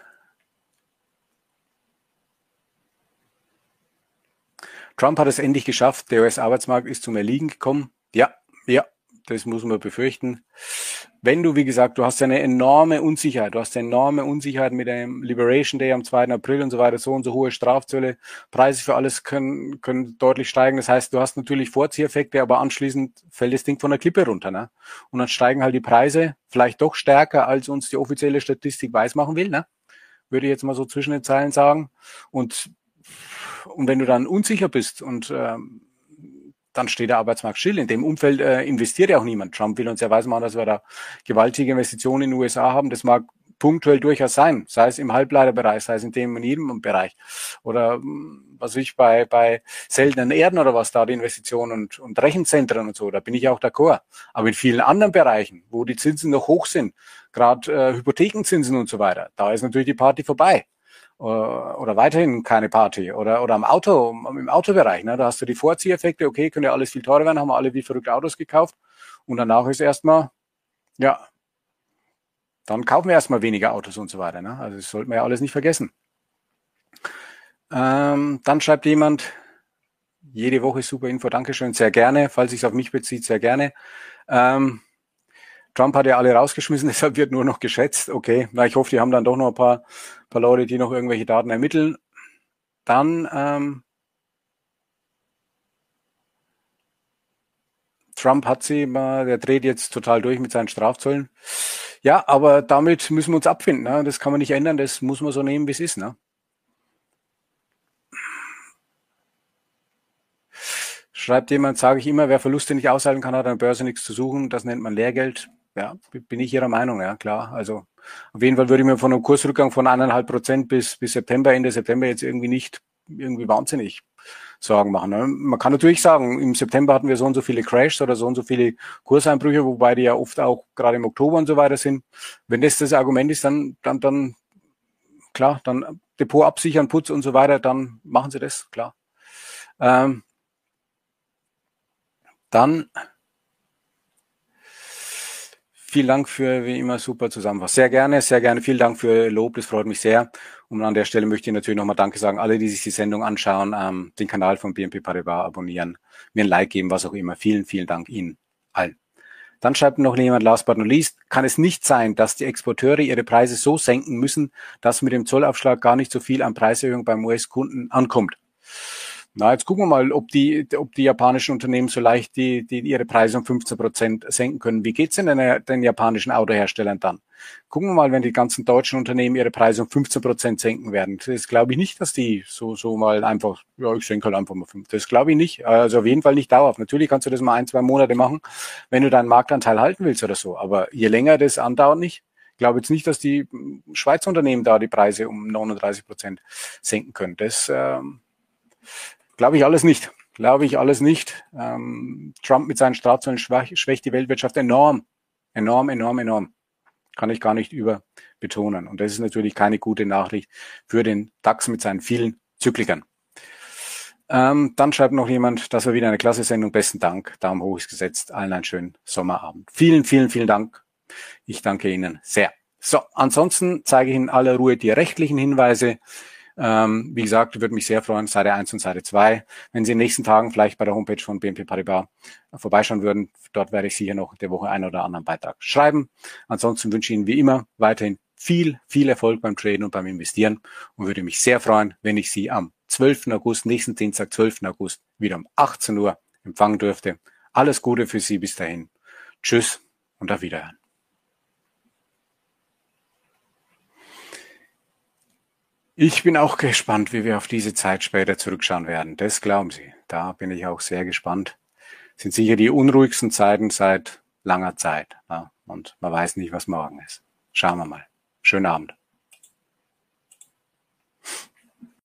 Trump hat es endlich geschafft. Der U S-Arbeitsmarkt ist zum Erliegen gekommen. Ja, ja, das muss man befürchten. Wenn du, wie gesagt, du hast eine enorme Unsicherheit, du hast eine enorme Unsicherheit mit dem Liberation Day am zweiten April und so weiter, so und so hohe Strafzölle, Preise für alles können können deutlich steigen. Das heißt, du hast natürlich Vorzieheffekte, aber anschließend fällt das Ding von der Klippe runter. Ne? Und dann steigen halt die Preise vielleicht doch stärker, als uns die offizielle Statistik weismachen will. Ne? Würde ich jetzt mal so zwischen den Zeilen sagen. Und und wenn du dann unsicher bist und ähm, dann steht der Arbeitsmarkt still. In dem Umfeld äh, investiert ja auch niemand. Trump will uns ja weismachen, dass wir da gewaltige Investitionen in den U S A haben. Das mag punktuell durchaus sein, sei es im Halbleiterbereich, sei es in dem und jedem Bereich. Oder was weiß ich, bei, bei seltenen Erden oder was da, die Investitionen und, und Rechenzentren und so, da bin ich auch d'accord. Aber in vielen anderen Bereichen, wo die Zinsen noch hoch sind, gerade äh, Hypothekenzinsen und so weiter, da ist natürlich die Party vorbei. Oder, oder weiterhin keine Party. Oder, oder am Auto, im Autobereich, ne? Da hast du die Vorzieheffekte, okay, könnte ja alles viel teurer werden, haben wir alle wie verrückt Autos gekauft. Und danach ist erstmal, ja, dann kaufen wir erstmal weniger Autos und so weiter. Ne? Also das sollten wir ja alles nicht vergessen. Ähm, dann schreibt jemand, jede Woche super Info, Dankeschön, sehr gerne. Falls sich es auf mich bezieht, sehr gerne. Ähm, Trump hat ja alle rausgeschmissen, deshalb wird nur noch geschätzt. Okay, na, ich hoffe, die haben dann doch noch ein paar, paar Leute, die noch irgendwelche Daten ermitteln. Dann ähm, Trump hat sie immer, der dreht jetzt total durch mit seinen Strafzöllen. Ja, aber damit müssen wir uns abfinden. Ne? Das kann man nicht ändern, das muss man so nehmen, wie es ist. Ne? Schreibt jemand, sage ich immer, wer Verluste nicht aushalten kann, hat an der Börse nichts zu suchen. Das nennt man Lehrgeld. Ja, bin ich Ihrer Meinung, ja, klar. Also auf jeden Fall würde ich mir von einem Kursrückgang von eineinhalb Prozent bis, bis September, Ende September jetzt irgendwie nicht irgendwie wahnsinnig Sorgen machen. Ne? Man kann natürlich sagen, im September hatten wir so und so viele Crashs oder so und so viele Kurseinbrüche, wobei die ja oft auch gerade im Oktober und so weiter sind. Wenn das das Argument ist, dann, dann, dann, klar, dann Depot absichern, Putz und so weiter, dann machen Sie das, klar. Ähm, dann vielen Dank für wie immer super Zusammenfassung. Sehr gerne, sehr gerne. Vielen Dank für Lob, das freut mich sehr. Und an der Stelle möchte ich natürlich nochmal Danke sagen, alle, die sich die Sendung anschauen, ähm, den Kanal von B N P Paribas abonnieren, mir ein Like geben, was auch immer. Vielen, vielen Dank Ihnen allen. Dann schreibt noch jemand, last but not least, kann es nicht sein, dass die Exporteure ihre Preise so senken müssen, dass mit dem Zollaufschlag gar nicht so viel an Preiserhöhung beim U S-Kunden ankommt. Na, jetzt gucken wir mal, ob die, ob die japanischen Unternehmen so leicht die, die ihre Preise um fünfzehn Prozent senken können. Wie geht's denn den, den japanischen Autoherstellern dann? Gucken wir mal, wenn die ganzen deutschen Unternehmen ihre Preise um fünfzehn Prozent senken werden. Das glaube ich nicht, dass die so, so mal einfach, ja, ich senke halt einfach mal fünf. Das glaube ich nicht. Also auf jeden Fall nicht dauerhaft. Natürlich kannst du das mal ein, zwei Monate machen, wenn du deinen Marktanteil halten willst oder so. Aber je länger das andauert nicht, ich glaube jetzt nicht, dass die Schweizer Unternehmen da die Preise um neununddreißig Prozent senken können. Das, ähm, Glaube ich alles nicht. Glaube ich alles nicht. Ähm, Trump mit seinen Strafzöllen schwach, schwächt die Weltwirtschaft enorm. Enorm, enorm, enorm. Kann ich gar nicht überbetonen. Und das ist natürlich keine gute Nachricht für den DAX mit seinen vielen Zyklikern. Ähm, dann schreibt noch jemand, das war wieder eine klasse Sendung. Besten Dank. Daumen hoch ist gesetzt. Allen einen schönen Sommerabend. Vielen, vielen, vielen Dank. Ich danke Ihnen sehr. So, ansonsten zeige ich in aller Ruhe die rechtlichen Hinweise. Ähm, wie gesagt, würde mich sehr freuen, Seite eins und Seite zwei. Wenn Sie in den nächsten Tagen vielleicht bei der Homepage von B N P Paribas vorbeischauen würden, dort werde ich sicher noch der Woche einen oder anderen Beitrag schreiben. Ansonsten wünsche ich Ihnen wie immer weiterhin viel, viel Erfolg beim Traden und beim Investieren und würde mich sehr freuen, wenn ich Sie am zwölften August, nächsten Dienstag, zwölften August, wieder um achtzehn Uhr empfangen dürfte. Alles Gute für Sie bis dahin. Tschüss und auf Wiederhören. Ich bin auch gespannt, wie wir auf diese Zeit später zurückschauen werden. Das glauben Sie. Da bin ich auch sehr gespannt. Sind sicher die unruhigsten Zeiten seit langer Zeit. Ja, und man weiß nicht, was morgen ist. Schauen wir mal. Schönen Abend.